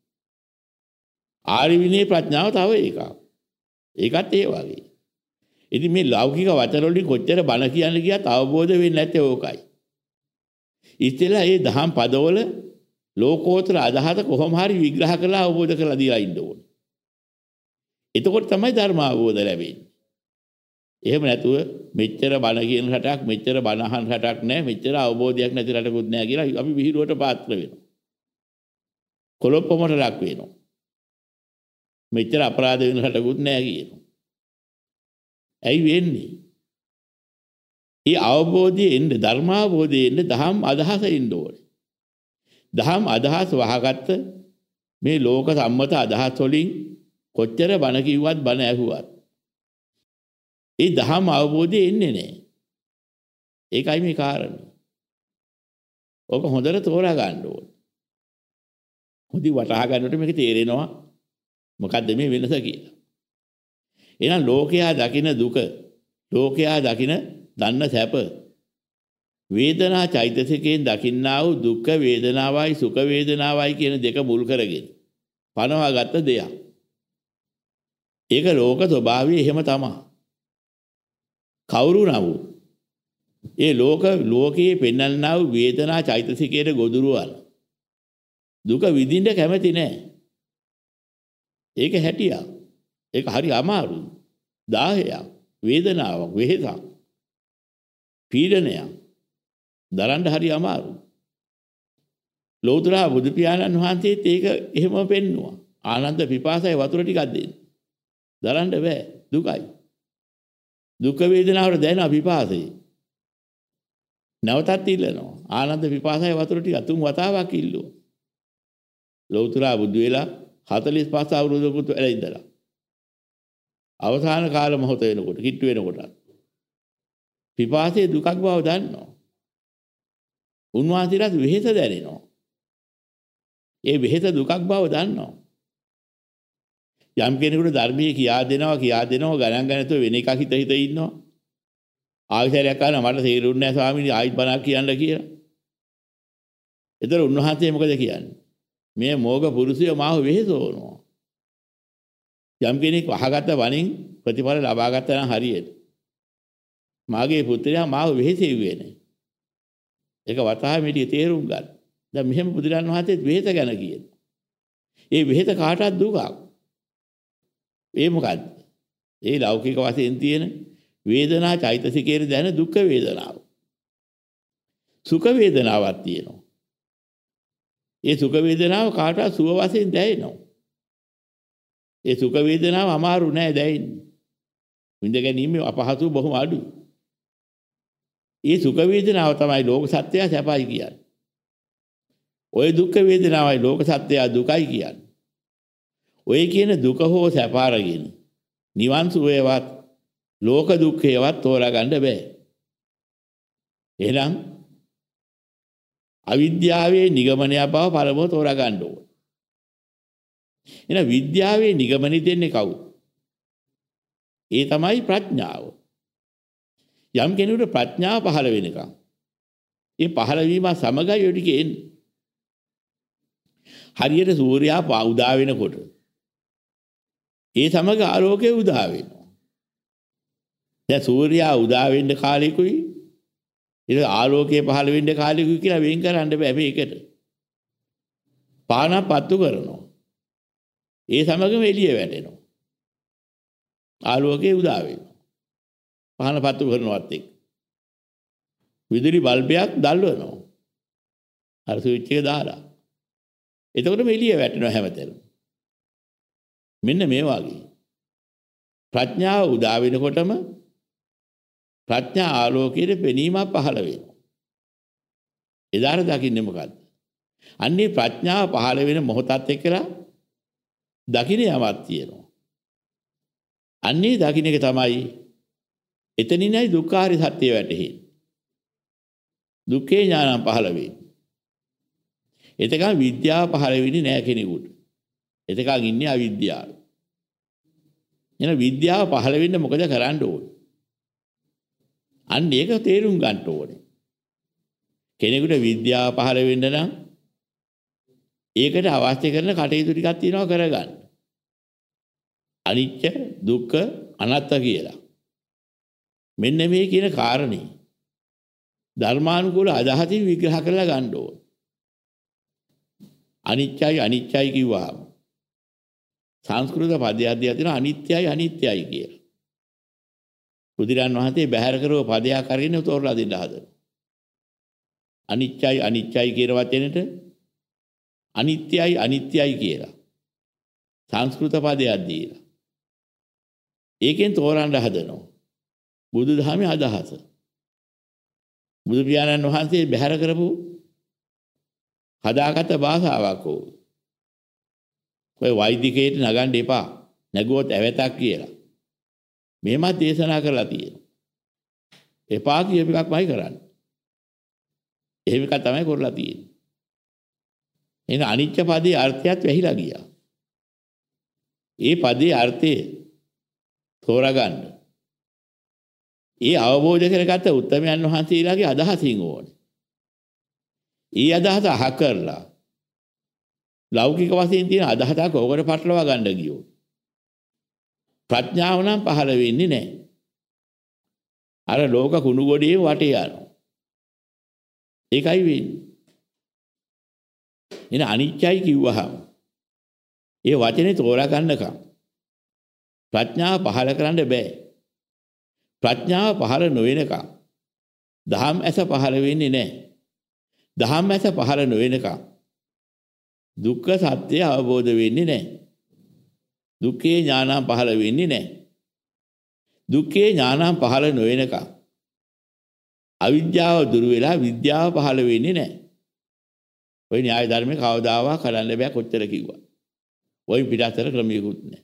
ආර්ය විනය ප්‍රඥාව තව එකක්. ඒකත් ඒ වගේ. ඉතින් මේ ලෞකික වචන වලින් කොච්චර බණ කියන්නේ කියත් අවබෝධ වෙන්නේ නැත්තේ ඕකයි. ඉතින්ලා මේ දහම් පදවල ලෝකෝත්තර අදහස කොහොම හරි විග්‍රහ කරලා අවබෝධ කරලා දීලා ඉන්න ඕනේ. එතකොට තමයි ධර්ම අවබෝධ ලැබෙන්නේ. එහෙම නැතුව මෙච්චර බණ කියන රටක් මෙච්චර බණ අහන රටක් නැහැ මෙච්චර අවබෝධයක් නැති රටකුත් නැහැ කියලා අපි විහිළුවට පාත්‍ර වෙනවා. කොළොප්පමට ලක් වෙනවා. මෙච්චර අපරාධ වෙන රටකුත් නැහැ කියනවා. ඇයි වෙන්නේ? ඒ අවබෝධයේ එන්න ධර්ම අවබෝධයේ එන්න දහම් අදහස එන්න ඕනේ. දහම් අදහස් වහගත්ත මේ ලෝක සම්මත අදහස් වලින් කොච්චර බණ කිව්වත් බණ ඇහුවත් ඒ දහම් අවබෝධය එන්නේ නැහැ. ඒකයි මේ කාරණේ. ඕක හොඳට තෝරා ගන්න ඕනේ. හොඳින් වටහා ගන්නකොට මේක තේරෙනවා මොකද්ද මේ වෙනස කියලා. එහෙනම් ලෝකයා දකින දුක, ලෝකයා දකින දන්න සැප, වේදනා චෛතසිකයෙන් දකින්නා වූ දුක්ඛ වේදනාවයි සුඛ වේදනාවයි කියන දෙක මුල් කරගෙන පනවා ගත්ත දෙයක්. ඒක ලෝක ස්වභාවය එහෙම තමයි. කවුරු නමුත් ඒ ලෝකයේ පෙන්වන්නා වූ වේදනා චෛතසිකයේ ගොදුරුවන දුක විඳින්න කැමති නැහැ. ඒක හැටියක්. ඒක හරි අමාරුයි. 10ක් වේදනාවක්, වෙහෙසක්, පීඩනයක් දරන්න හරි අමාරුයි. ලෞතර බුදු පියාණන් වහන්සේත් ඒක එහෙම පෙන්නුවා. ආනන්ද පිපාසයි වතුර ටිකක් දෙන්න. දරන්න බෑ, දුකයි. දුක් වේදනාවට දැනෙන පිපාසය. නැවතත් ඉල්ලනවා. ආනන්ද පිපාසයි වතුර ටික 3 වතාවක් ඉල්ලුවා. ලෞතර බුදු වෙලා 45 අවුරුද්දකට වෙලා ඉඳලා. අවසාන කාල මොහොත වෙනකොට, කිට්ටු වෙනකොට පිපාසයේ දුකක් බව දන්නවා. උන්වහන්සේලාට වෙහෙස දැනෙනවා. ඒ වෙහෙස දුකක් බව දන්නවා. යම් කෙනෙකුට ධර්මයේ කියා දෙනවා ගණන් ගන්නතෝ වෙන එකක් හිත ඉන්නවා. ආයතනයක් කරන මට තේරුන්නේ නැහැ ස්වාමීනි ආයිත් බණක් කියන්න කියලා. ඒතර උන්වහන්සේ මොකද කියන්නේ? මේ මෝග පුරුෂය මාව වෙහෙසවනවා. යම් කෙනෙක් අහගත්ත වණින් ප්‍රතිඵල ලබා ගත්තා නම් හරියට. මාගේ පුත්‍රයා මාව වෙහෙසෙව්වේ නැහැ. ඒක වතහා මෙටි තේරුම් ගන්න. දැන් මෙහෙම බුදුරන් වහන්සේත් වෙහෙස ගැන කියනවා. ඒ වෙහෙස කාටවත් දුකක්. ඒ මොකද්ද? ඒ ලෞකික වශයෙන් තියෙන වේදනා චෛතසිකයේ දැන දුක් වේදනාව. සුඛ වේදනාවක් තියෙනවා. ඒ සුඛ වේදනාව කාටවත් සුව වශයෙන් දැනෙනවා. ඒ සුඛ වේදනාව අමාරු නෑ දැනෙන්නේ. විඳ ගැනීම අපහසු බොහොම අඩුයි. ඒ සුඛ වේදනාව තමයි ලෝක සත්‍යය සැපයි කියන්නේ. ඔය දුක් වේදනාවයි ලෝක සත්‍යය දුකයි කියන්නේ. ඔය කියන දුක හෝ සැප අරගෙන නිවන් සුවේවත් ලෝක දුක්ඛේවත් තෝරා ගන්න බෑ. එහෙනම් අවිද්‍යාවේ නිගමනය බව පළමුව තෝරා ගන්න ඕන. එහෙනම් විද්‍යාවේ නිගමනය දෙන්නේ කවුද? ඒ තමයි ප්‍රඥාව. යම් කෙනෙකුට ප්‍රඥාව පහළ වෙනකම් ඒ පහළ වීම සමගයි ඔය ටික එන්නේ. හරියට සූර්යයා උදා වෙනකොට ඒ සමග ආලෝකය උදා වෙනවා. දැන් සූර්යයා උදා වෙන්න කාලෙකුයි ඊට ආලෝකය පහළ වෙන්න කාලෙකුයි කියලා වෙන් කරන්න බෑ මේකට. පානක් පත්තු කරනවා. ඒ සමගම එළිය වැටෙනවා. ආලෝකය උදා වෙනවා. පහන පත්තු කරනවත් එක්ක. විදුලි බල්බයක් දැල්වනවා. අර ස්විච් එක දාලා. එතකොටම එළිය වැටෙනවා හැමතැනම. මෙන්න මේ වගේ. ප්‍රඥාව උදා වෙනකොටම ප්‍රඥා ආලෝකයේ පෙනීමක් පහළ වෙනවා. එදාට දකින්නේ මොකද්ද? අන්නේ ප්‍රඥාව පහළ වෙන මොහොතත් එක්කලා දකින්න යමක් තියෙනවා. අන්නේ දකින්න එක තමයි එතනින්යි දුක්ඛාරි සත්‍ය වැටහෙන්නේ. දුක්ඛේ ඥානං පහළ වෙන්නේ. එතකන් විද්‍යාව පහළ වෙන්නේ නැහැ කෙනෙකුට. එතකන් ඉන්නේ අවිද්‍යාව. එන විද්‍යාව පහළ වෙන්න මොකද කරන්න ඕනේ? අන්න ඒක තේරුම් ගන්න ඕනේ. කෙනෙකුට විද්‍යාව පහළ වෙන්න නම් ඒකට අවශ්‍ය කරන කටයුතු ටිකක් තියෙනවා කරගන්න. අනිත්‍ය, දුක්ඛ, අනාත්ම කියලා. මෙන්න මේ කියන කාරණේ ධර්මානුකූල අදහසින් විග්‍රහ කරලා ගන්න ඕන. අනිත්‍යයි කිව්වහම සංස්කෘත පදයක් තියෙන අනිත්‍යයි කියලා. බුදුරන් වහන්සේ බැහැර කරව පදයක් අරගෙන උතෝරලා දෙන්න හදනවා. අනිත්‍යයි කියන වචනෙට අනිත්‍යයි කියලා සංස්කෘත පදයක් දීලා ඒකෙන් තෝරන්න හදනවා බුදුදහමේ අදහස. බුදු පියාණන් වහන්සේ බැහැර කරපු හදාගත්ත භාෂාවක් ඕක. ඔය වෛදිකයට නගන්න එපා. නැගුවොත් ඇවතක් කියලා. මෙහෙමත් දේශනා කරලා තියෙනවා. එපා කියප එකක්මයි කරන්නේ. එහෙම එකක් තමයි කරලා තියෙන්නේ. එන අනිත්‍ය පදයේ අර්ථයත් වැහිලා ගියා. ඒ පදයේ අර්ථය තෝරගන්න. ඒ අවබෝධ කරගත්ත උත්තමයන් වහන්සේලාගේ අදහසින් ඕනේ. ඒ අදහස අහ කරලා ලෞකික වශයෙන් තියෙන අදහසක් ඔකට පටලවා ගන්න ගියොත් ප්‍රඥාව නම් පහළ වෙන්නේ නැහැ. අර ලෝක කුණු ගොඩේ වටේ යනවා. ඒකයි වෙන්නේ. එන අනිත්‍යයි කිව්වහම ඒ වචනේ තෝරා ගන්නකම් ප්‍රඥාව පහළ කරන්න බෑ. ප්‍රඥාව පහළ නොවෙනකම් දහම් ඇස පහළ වෙන්නේ නැහැ. දහම් ඇස පහළ නොවෙනකම් දුක්ඛ සත්‍ය අවබෝධ වෙන්නේ නැහැ. දුක්ඛේ ඥානං පහළ වෙන්නේ නැහැ. දුක්ඛේ ඥානං පහළ නොවෙනකම් අවිද්‍යාව දුරු වෙලා විද්‍යාව පහළ වෙන්නේ නැහැ. ඔය න්‍යාය ධර්මේ කවදාවත් කඩන්න බෑ කොච්චර කිව්වා. ඔය පිටතර ක්‍රමියකුත් නැහැ.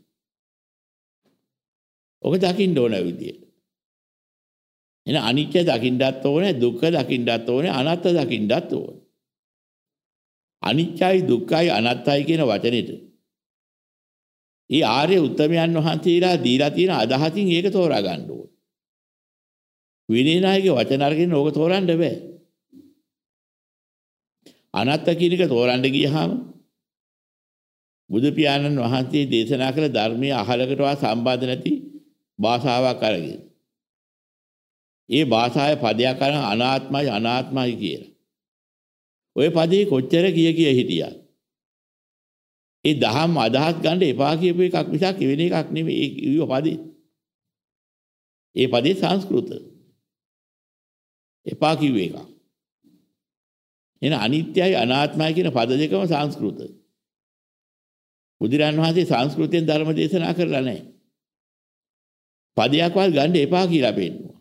ඔක දකින්න ඕන විදියට. එන අනිත්‍ය දකින්නත් ඕනේ, දුක්ඛ දකින්නත් ඕනේ, අනාත්ම දකින්නත් ඕනේ. අනිත්‍යයි දුක්ඛයි අනාත්තයි කියන වචනෙට ඊ ආර්ය උත්තමයන් වහන්සේලා දීලා තියෙන අදහසින් ඒක තෝරා ගන්න ඕනේ. විනයනායකගේ වචන අරගෙන ඕක තෝරන්න බෑ. අනාත්ත කියන එක තෝරන්න ගියහම බුදු පියාණන් වහන්සේ දේශනා කළ ධර්මයේ අහලකටවත් සම්බන්ධ නැති භාෂාවක් අරගෙන ඒ භාෂාවේ පදයක් අරන් අනාත්මයි අනාත්මයි කියලා. ඔය පදේ කොච්චර කිය හිටියා. ඒ දහම් අදහස් ගන්න එපා කියපු එකක් මිසක් වෙන එකක් නෙමෙයි. ඒ පදේ. ඒ පදේ සංස්කෘත. එපා කිව්ව එක. එන අනිත්‍යයි අනාත්මයි කියන පද දෙකම සංස්කෘත. බුදුරන් වහන්සේ සංස්කෘතයෙන් ධර්ම දේශනා කරලා නැහැ. පදයක්වත් ගන්න එපා කියලා පෙන්නනවා.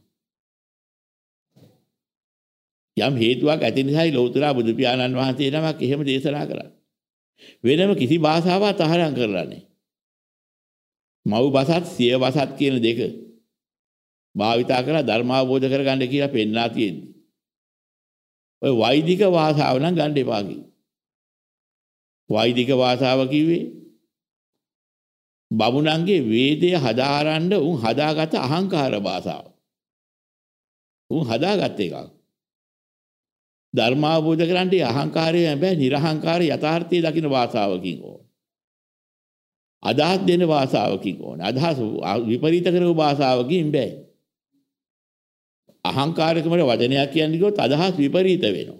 යම් හේතුවක් ඇති නිසායි ලෞතර බුදු පියාණන් වහන්සේ නමක් එහෙම දේශනා කරා. වෙනම කිසි භාෂාවක් අහරම් කරලා නැහැ. මව් භාෂාත් සිය භාෂාත් කියන දෙක භාවිතා කරලා ධර්ම අවබෝධ කරගන්න කියලා පෙන්නලා තියෙන්නේ. ඔය වෛදික භාෂාව නම් ගන්න එපා කි. වෛදික භාෂාව කිව්වේ බමුණන්ගේ වේදය හදාරන්න උන් හදාගත්ත අහංකාර භාෂාව. උන් හදාගත්ත එකක්. ධර්ම අවබෝධ කරගන්න අහංකාරය බෑ, නිර්හංකාර යථාර්ථය දකින්න භාෂාවකින් ඕන. අදහස් දෙන භාෂාවකින් ඕන. අදහස් විපරීත කරන භාෂාවකින් බෑ. අහංකාරකමර වචනයක් කියන්නේ කිව්වොත් අදහස් විපරීත වෙනවා.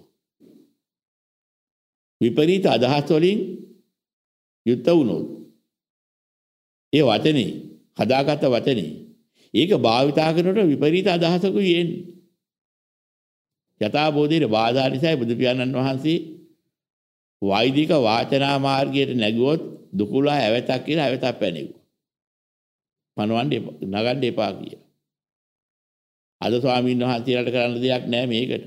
විපරීත අදහස් වලින් යුක්ත වුණොත් ඒ වචනේ හදාගත්ත වචනේ ඒක භාවිතා කරනකොට විපරීත අදහසකුයි එන්නේ. යථාබෝධයේ බාධා නිසා බුදු පියාණන් වහන්සේ වෛදික වාචනා මාර්ගයට නැගුවොත් දුකුලා ඇවතක් කියලා ඇවතක් පැනෙව්වා. පනවන්න නගන්න එපා කියලා. අද ස්වාමීන් වහන්සේලාට කරන්න දෙයක් නැහැ මේකට.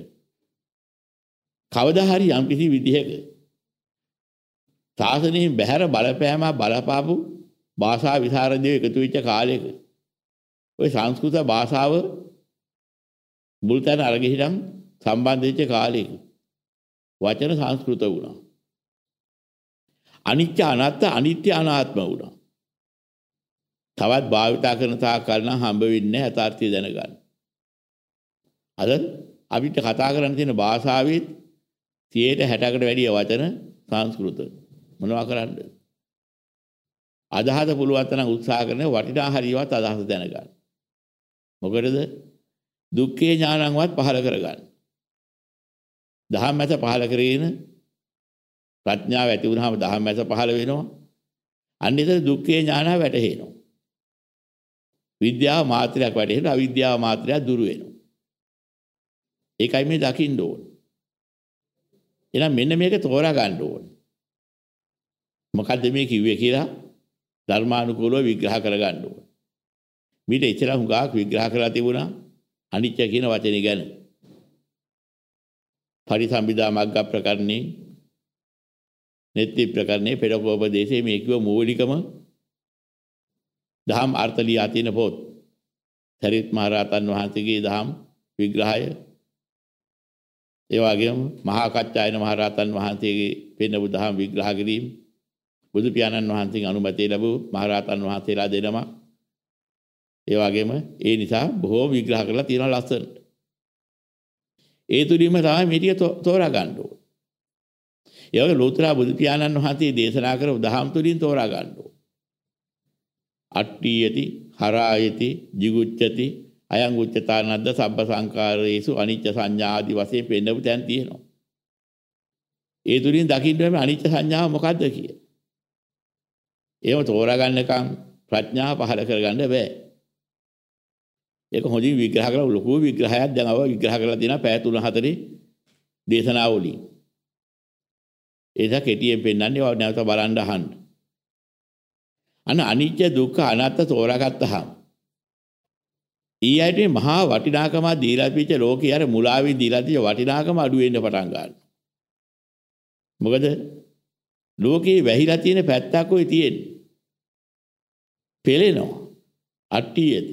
කවදා හරි යම් කිසි විදිහක සාසනයෙන් බැහැර බලපෑම බලපාපු භාෂා විසරදයේ එකතු වෙච්ච කාලයක ওই සංස්කෘත භාෂාව මුල්තැන අරගෙන සම්බන්ධ වෙච්ච කාලයක වචන සංස්කෘත වුණා. අනිත්‍ය අනාත්ම අනිත්‍ය අනාත්ම වුණා. තවත් භාවිතා කරන තාක් කල් නම් හම්බ වෙන්නේ නැහැ යථාර්ථය දැනගන්න. අද අපිට කතා කරන්න තියෙන භාෂාවේ 60%කට වැඩිය වචන සංස්කෘත. මොනවා කරන්නද? අදහස පුළුවන් තරම් උත්සාහ කරන වටිනා හරියවත් අදහස දැනගන්න. මොකටද? දුක්ඛේ ඥානංවත් පහල කරගන්න. දහම් මැස පහල කරගෙන ප්‍රඥාව ඇති වුණාම දහම් මැස පහල වෙනවා. අනිතර දුක්ඛේ ඥානය වැටහෙනවා. විද්‍යාව මාත්‍රයක් වැටහෙනවා, අවිද්‍යාව මාත්‍රයක් දුරු වෙනවා. ඒකයි මේ දකින්න ඕන. එහෙනම් මෙන්න මේක තෝරා ගන්න ඕන. මොකද්ද මේ කිව්වේ කියලා ධර්මානුකූලව විග්‍රහ කරගන්න ඕන. මීට ඉතලා හුඟක් විග්‍රහ කරලා තිබුණා අනිත්‍ය කියන වචනේ ගැන. පරිසම්බිදා මග්ග ප්‍රකරණේ, නෙත්ති ප්‍රකරණේ, පෙරකෝපදේශේ මේ කිව්ව මූලිකම දහම් අර්ථ ලියා තියෙන පොත්. සරියුත් මහ රහතන් වහන්සේගේ දහම් විග්‍රහය ඒ වගේම මහා කච්චායන මහරහතන් වහන්සේගේ පෙන්වපු දහම් විග්‍රහ කිරීම බුදු පියාණන් වහන්සේගෙන් අනුමැතිය ලැබූ මහරහතන් වහන්සේලා දෙනම ඒ වගේම ඒ නිසා බොහෝ විග්‍රහ කරලා තියෙනවා ලස්සනට. ඒ තුලින්ම තමයි මේ ටික තෝරා ගන්න ඕනේ. ඒ වගේ ලෝතර බුදු පියාණන් වහන්සේ දේශනා කරපු දහම් තුලින් තෝරා ගන්න ඕනේ. අට්ඨියති හරායති jigucchati අයං උච්චතානද්ද සබ්බ සංකාරේසු අනිච්ච සංඥා ආදී වශයෙන් පෙන්නපු තැන් තියෙනවා. ඒ තුලින් දකින්න බෑ අනිච්ච සංඥාව මොකද්ද කියලා. ඒව තෝරා ගන්නකම් ප්‍රඥාව පහළ කරගන්න බෑ. ඒක හොඳින් විග්‍රහ කරලා ලොකු විග්‍රහයක් දැන් අව විග්‍රහ කරලා තියෙනවා පැය 3-4 දේශනාවලින්. ඒක කෙටියෙන් පෙන්නන්නේ ඔය නැවත බලන්න අහන්න. අනිච්ච දුක්ඛ අනාත්ම තෝරාගත්තහම ඊයයිට මහා වටිනාකම දීලා පිට ලෝකේ අර මුලාවෙන් දීලා තියෙන වටිනාකම අඩු වෙන්න පටන් ගන්නවා. මොකද ලෝකේ වැහිලා තියෙන පැත්තක් ඔය තියෙන්නේ. පෙලෙනවා. අට්ටියේදී.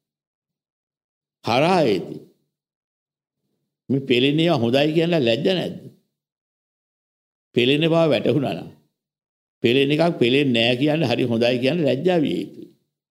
හරායේදී. මේ පෙලෙන්නේ හොඳයි කියලා ලැජ්ජ නැද්ද? පෙලෙන බව වැටහුණා නම්. පෙලෙන එකක් පෙලෙන්නේ නැහැ කියන්නේ හරි හොඳයි කියන්නේ ලැජ්ජා විය යුතුයි.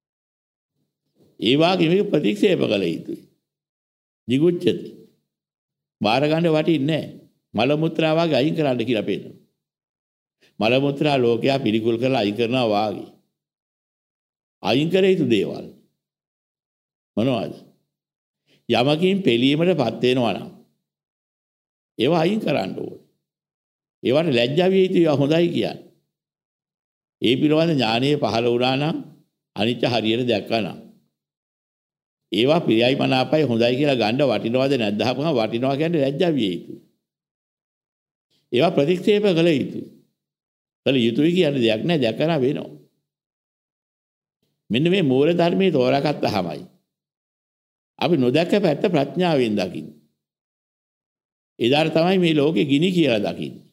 ඒ වාගේ මේක ප්‍රතික්ෂේප කළ යුතුයි. jigucchati. බාර ගන්න වටින්නේ නැහැ. මල මුත්‍රා වාගේ අයින් කරන්න කියලා පෙන්නනවා. මල මුත්‍රා ලෝකයා පිළිකුල් කරලා අයින් කරනවා වාගේ. අයින් කර යුතු දේවල්. මොනවද? යමකින් පිළීමටපත් වෙනවා නම් ඒවා අයින් කරන්න ඕනේ. ඒවට ලැජ්ජා විය යුතුයි හොඳයි කියන්නේ. ඒ පිළිබඳ ඥානය පහළ වුණා නම් අනිත්‍ය හරියට දැක්කා නම් ඒවා ප්‍රියයි මනාපයි හොඳයි කියලා ගන්න වටිනවද නැද්ද අහපුවම වටිනවා කියන්නේ ලැජ්ජා විය යුතුයි. ඒවා ප්‍රතික්ෂේප කළ යුතුයි. කළ යුතුයි කියන්නේ දෙයක් නෑ දැකලා වෙනවා. මෙන්න මේ මූල ධර්මයේ තෝරාගත්තාමයි අපි නොදැක්ක පැත්ත ප්‍රඥාවෙන් දකින්නේ. ඒදාට තමයි මේ ලෝකේ ගිනි කියලා දකින්නේ.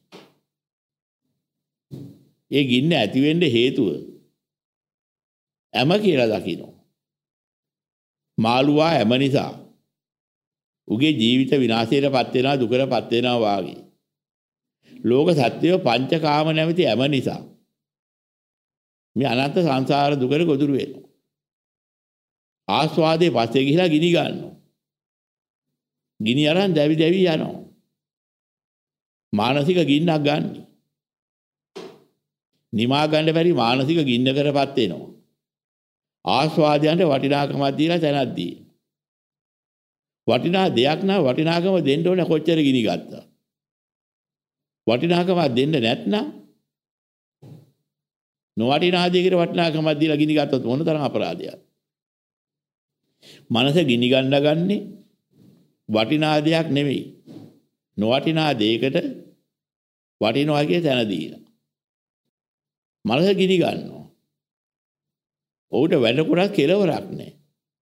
ඒ ගින්න ඇති වෙන්න හේතුව ඇම කියලා දකිනවා. මාළුවා ඇම නිසා උගේ ජීවිත විනාශයටපත් වෙනවා දුකටපත් වෙනවා වාගේ. ලෝක සත්‍යය පංචකාම නැමැති ඇම නිසා මේ අනන්ත සංසාර දුකට ගොදුරු වෙනවා. ආස්වාදයේ පස්සේ ගිහිලා ගිනි ගන්නවා. ගිනි අරන් දැවි දැවි යනවා. මානසික ගින්නක් ගන්න. නිමා ගන්න බැරි මානසික ගින්නකටපත් වෙනවා. ආස්වාදයන්ට වටිනාකමක් දීලා තැනක් දී. වටිනා දෙයක් නම් වටිනාකම දෙන්න ඕන කොච්චර ගිනි ගත්තා. වටිනාකමක් දෙන්න නැත්නම් නොවටිනා දෙයකට වටිනාකමක් දීලා ගිනි ගත්තොත් මොන තරම් අපරාධයක්ද? මනස ගිනි ගන්නගන්නේ වටිනා දෙයක් නෙමෙයි. නොවටිනා දෙයකට වටිනවා කියන තැන දීලා. මනස ගිනි ගන්නවා. ඔහුට වැඩ කරක් කෙලවරක් නැහැ.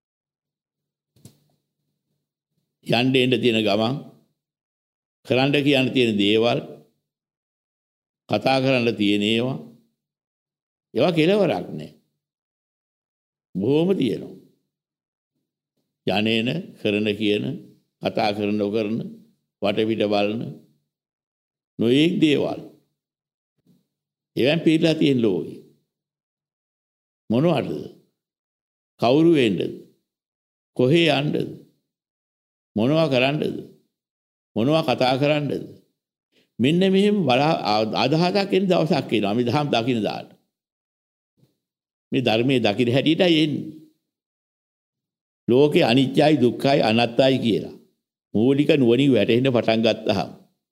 යන්න එන්න තියෙන ගමන් කරන්න කියන්න තියෙන දේවල් කතා කරන්න තියෙන ඒවා කෙලවරක් නැහැ. බොහොම තියෙනවා. යන්නේන කරන කියන කතා කරන වටපිට බලන නොයෙක් දේවල් එවන් පිටලා තියෙන ලෝකේ මොනවටද? කවුරු වෙන්නද? කොහේ යන්නද? මොනවා කරන්නද? මොනවා කතා කරන්නද? මෙන්න මෙහෙම අදහසක් එන දවසක් එනවා. මේ දහම් දකින්න දාට. මේ ධර්මයේ දකින්න හැටියටයි එන්නේ. ලෝකේ අනිත්‍යයි දුක්ඛයි අනාත්තයි කියලා. මූලික නුවණින් වැටෙන්න පටන් ගත්තාම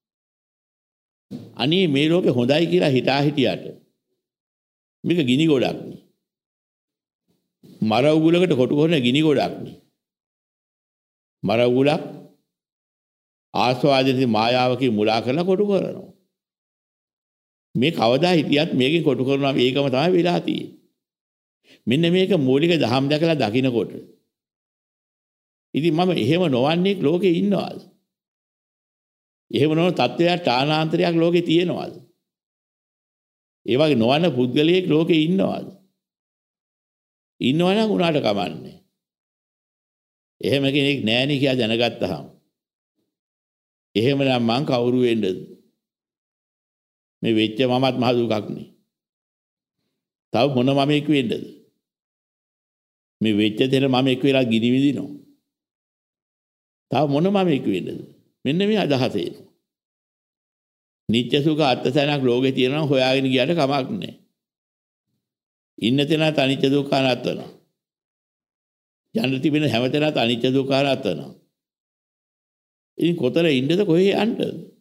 අනේ මේ ලෝකේ හොඳයි කියලා හිතා හිටියට මේක ගිනි ගොඩක් නේ. මර උගුලකට කොටු කරන ගිනි ගොඩක් නේ. මර උගුලක් ආස්වාදයේ මායාවකින් මුලා කරලා කොටු කරනවා. මේ කවදා හිටියත් මේකෙන් කොටු කරනවා ඒකම තමයි වෙලා තියෙන්නේ. මෙන්න මේක මූලික දහම් දැකලා දකින්නකොට ඉතින් මම එහෙම නොවන්නේ ලෝකේ ඉන්නවාද? එහෙම නොවන තත්ත්වයක් තානාන්තරයක් ලෝකේ තියෙනවාද? ඒ වගේ නොවන පුද්ගලයෙක් ලෝකේ ඉන්නවාද? ඉන්නවනම් උනාට කමන්නේ. එහෙම කෙනෙක් නෑනේ කියලා දැනගත්තාම එහෙමනම් මං කවුරු වෙන්නද? මේ වෙච්ච මමත් මහ දුකක් නේ. තව මොන මමෙක් වෙන්නද? මේ වෙච්ච දෙන මමෙක් වෙලා ගිනි විදිනවා. තව මොන මමෙක් වෙන්නද? මෙන්න මේ අදහස එනවා. නිත්‍ය සුඛ අත්සනක් ලෝකේ තියෙනවා හොයාගෙන ගියට කමක් නැහැ. ඉන්න තැන අනිත්‍ය දුක්ඛ අනාත්ම. යන්න තිබෙන හැම තැනත් අනිත්‍ය දුක්ඛ අනාත්ම. ඉතින් කොතන ඉන්නද කොහේ යන්නද?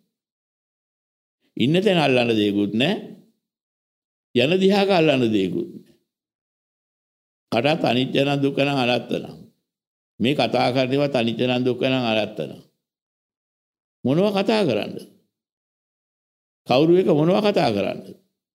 ඉන්න තැන අල්ලන්න දෙයක්වත් නැහැ. යන දිහාක අල්ලන්න දෙයක්වත් නැහැ. කටත් අනිත්‍ය නම් දුක්ඛ නම් අනාත්ම නම්. මේ කතා කරනේවත් අනිත්‍ය නම් දුක්ඛ නම් අනාත්ම නම්. මොනවා කතා කරන්නද? කවුරු එක මොනවා කතා කරන්නද?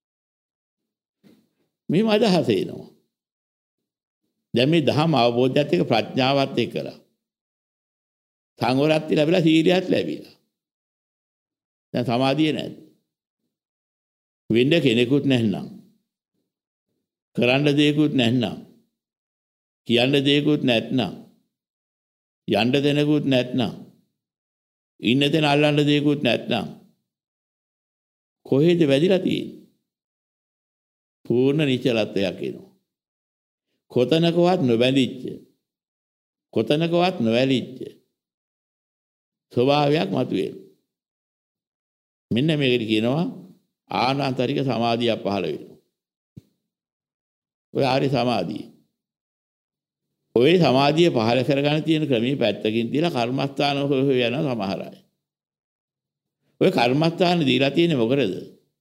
මේ අදහස එනවා. දැන් මේ ධර්ම අවබෝධයත් එක්ක ප්‍රඥාවත් එක්කලා සංවරත් ලැබිලා සීලියත් ලැබිලා. දැන් සමාධිය නැද්ද? වෙන්න කෙනෙකුත් නැත්නම් කරන්න දෙයක්වත් නැත්නම් කියන්න දෙයක්වත් නැත්නම් යන්න දෙනකුත් නැත්නම් ඉන්න තැන අල්ලන්න දෙයක්වත් නැත්නම් කොහෙද වැදිලා තියෙන්නේ? පූර්ණ නිශ්චලත්වයක් එනවා. කොතනකවත් නොබැඳිච්ච කොතනකවත් නොඇලිච්ච ස්වභාවයක් මතුවේ. මෙන්න මේකට කියනවා ආනාන්තරික සමාධියක් පහළ වෙනවා. ඔය ආර්ය සමාධිය. ඔය සමාධිය පහළ කරගන්න තියෙන ක්‍රමයේ පැත්තකින් තියලා කර්මස්ථාන හොය යන සමහර අය. ඔය කර්මස්ථාන දීලා තියෙන්නේ මොකද?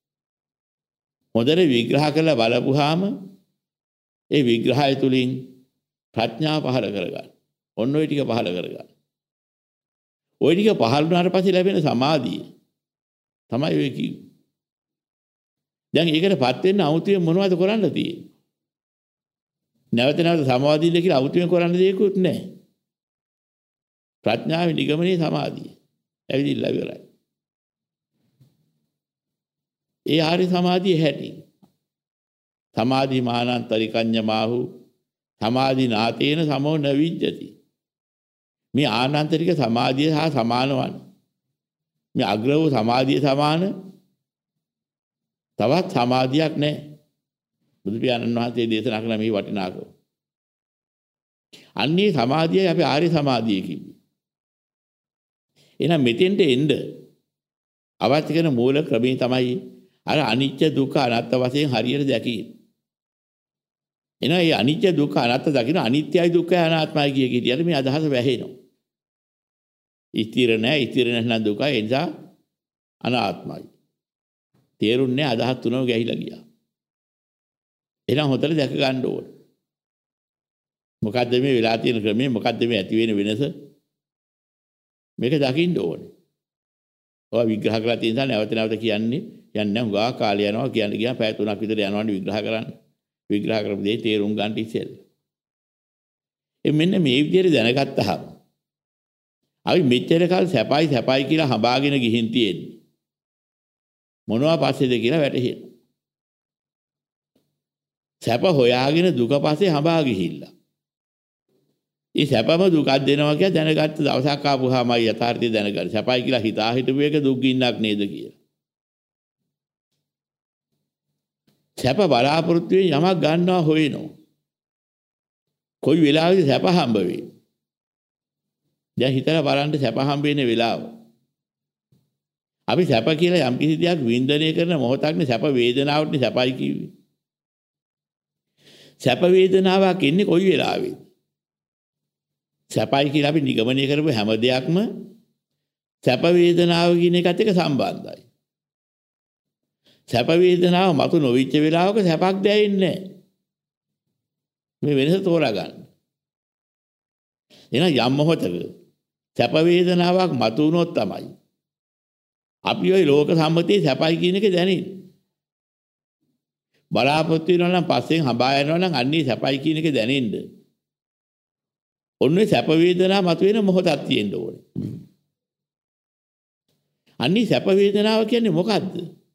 හොඳට විග්‍රහ කරලා බලපුවාම ඒ විග්‍රහය තුලින් ප්‍රඥාව පහළ කරගන්න. ඔන්න ඔය ටික පහළ කරගන්න. ඔය ටික පහළ වුණාට පස්සේ ලැබෙන සමාධිය තමයි ඔය කිව්වේ. දැන් ඒකටපත් වෙන්න අමුතුවෙන් මොනවද කරන්න තියෙන්නේ? නැවත නැවත සමාධියද කියලා අමුතුවෙන් කරන්න දෙයක්වත් නැහැ. ප්‍රඥාවේ නිගමනයේ සමාධිය. ඇවිදින්න ඉවරයි. ඒ ආර්ය සමාධිය හැටි. සමාධි මානන්තරිකඤ්ඤමාහු සමාධි නාතේන සමෝ නවිජ්ජති. මේ ආනන්තරික සමාධිය හා සමානවන. මේ අග්‍ර වූ සමාධිය සමාන තවත් සමාධියක් නැහැ. බුදු පියාණන් වහන්සේ දේශනා කළ මේ වටිනාකම. අන්නේ සමාධියයි අපි ආර්ය සමාධිය කිව්වේ. එහෙනම් මෙතෙන්ට එන්න අවශ්‍ය කරන මූල ක්‍රමය තමයි අර අනිත්‍ය දුක්ඛ අනාත්ම වශයෙන් හරියට දැකීම. එනවා මේ අනිත්‍ය දුක්ඛ අනාත්ම දකින්න අනිත්‍යයි දුක්ඛයි අනාත්මයි කිය කීටියට මේ අදහස වැහෙනවා. ස්ථිර නැහැ, ස්ථිර නැත්නම් දුකයි, ඒ නිසා අනාත්මයි. තේරුන්නේ අදහස් තුනම ගැහිලා ගියා. එහෙනම් හොතල දැක ගන්න ඕන. මොකද්ද මේ වෙලා තියෙන ක්‍රමය? මොකද්ද මේ ඇති වෙන වෙනස? මේක දකින්න ඕනේ. ඔය විග්‍රහ කරලා තියෙන නිසා නැවත නැවත කියන්නේ යන්නේ හුඟා කාලය යනවා කියන්නේ ගියා පැය 3ක් විතර යනවානේ විග්‍රහ කරන්න. විග්‍රහ කරපු දේ තේරුම් ගන්න ඉස්සෙල්ලා. මෙන්න මේ විදිහට දැනගත්තාම අපි මෙච්චර කාල සැපයි කියලා හඹාගෙන ගිහින් තියෙන්නේ. මොනවා පස්සේද කියලා වැටහෙනවා. සැප හොයාගෙන දුක පස්සේ හඹා ගිහිල්ලා. ඒ සැපම දුකක් දෙනවා කියලා දැනගත්ත දවසක් ආපුවාමයි යථාර්ථය දැනගන්න. සැපයි කියලා හිතා හිටපු එක දුක් ගින්නක් නේද කියලා. සැප බලාපොරොත්තු වෙන යමක් ගන්නවා හොයනවා. කොයි වෙලාවෙද සැප හම්බ වෙන්නේ? දැන් හිතලා බලන්න සැප හම්බ වෙන වෙලාව. අපි සැප කියලා යම් කිසි දෙයක් වින්දනය කරන මොහොතක්නේ සැප වේදනාවටනේ සැපයි කිව්වේ. සැප වේදනාවක් ඉන්නේ කොයි වෙලාවෙද? සැපයි කියලා අපි නිගමනය කරපු හැම දෙයක්ම සැප වේදනාව කියන එකත් එක්ක සම්බන්ධයි. සැප වේදනාව මතු නොවිච්ච වෙලාවක සැපක් දැනෙන්නේ නැහැ. මේ වෙනස තෝරා ගන්න. එහෙනම් යම් මොහොතක සැප වේදනාවක් මතු වුණොත් තමයි අපි ওই ලෝක සම්මතියේ සැපයි කියන එක දැනෙන්නේ. බලාපොරොත්තු වෙනවා නම් පස්සෙන් හඹා යනවා නම් අන්නේ සැපයි කියන එක දැනෙන්න. ඔන්නේ සැප වේදනාව මතු වෙන මොහොතක් තියෙන්න ඕනේ. අන්නේ සැප වේදනාව කියන්නේ මොකද්ද?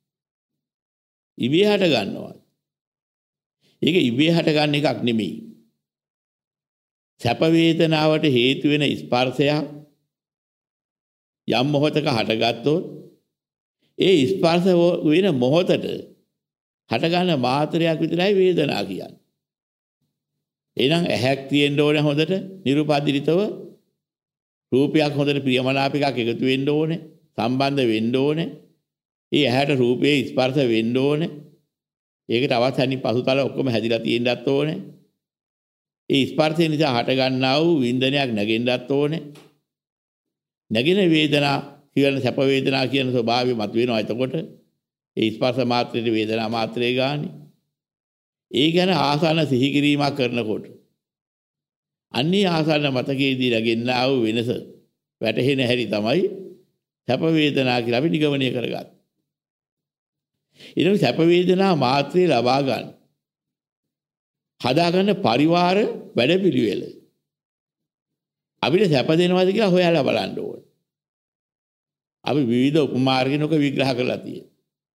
ඉබේ හට ගන්නවා. ඒක ඉබේ හට ගන්න එකක් නෙමෙයි. සැප වේදනාවට හේතු වෙන ස්පර්ශයක් යම් මොහොතක හටගත්තොත් ඒ ස්පර්ශ වෙන මොහොතට හටගන්න මාත්‍රයක් විතරයි වේදනා කියන්නේ. එහෙනම් ඇහැක් තියෙන්න ඕනේ හොඳට නිරුපද්‍රිතව, රූපයක් හොඳට ප්‍රියමනාප එකක් එකතු වෙන්න ඕනේ, සම්බන්ධ වෙන්න ඕනේ. ඒ ඇහැට රූපේ ස්පර්ශ වෙන්න ඕනේ. ඒකට අවසන්ි පසුතල ඔක්කොම හැදිලා තියෙන්නත් ඕනේ. ඒ ස්පර්ශය නිසා හට ගන්නා වූ වින්දනයක් නැගෙන්නත් ඕනේ. නැගෙන වේදනා කියන සැප වේදනා කියන ස්වභාවය මත වෙනවා. එතකොට ඒ ස්පර්ශ මාත්‍රයේ වේදනා මාත්‍රයේ ගානේ. ඒ ගැන ආසන්න සිහි කිරීමක් කරනකොට අන්නේ ආසන්න මතකයේදී නැගෙන්නා වූ වෙනස වැටහෙන හැටි තමයි සැප වේදනා කියලා අපි නිගමනය කරගත්තා. ඊළඟ සැප වේදනා මාත්‍රේ ලබා ගන්න හදාගන්න පරිවාර වැඩපිළිවෙල අපිට සැප දෙනවද කියලා හොයලා බලන්න ඕනේ. අපි විවිධ උපමාර්ගිනක විග්‍රහ කරලා තියෙනවා.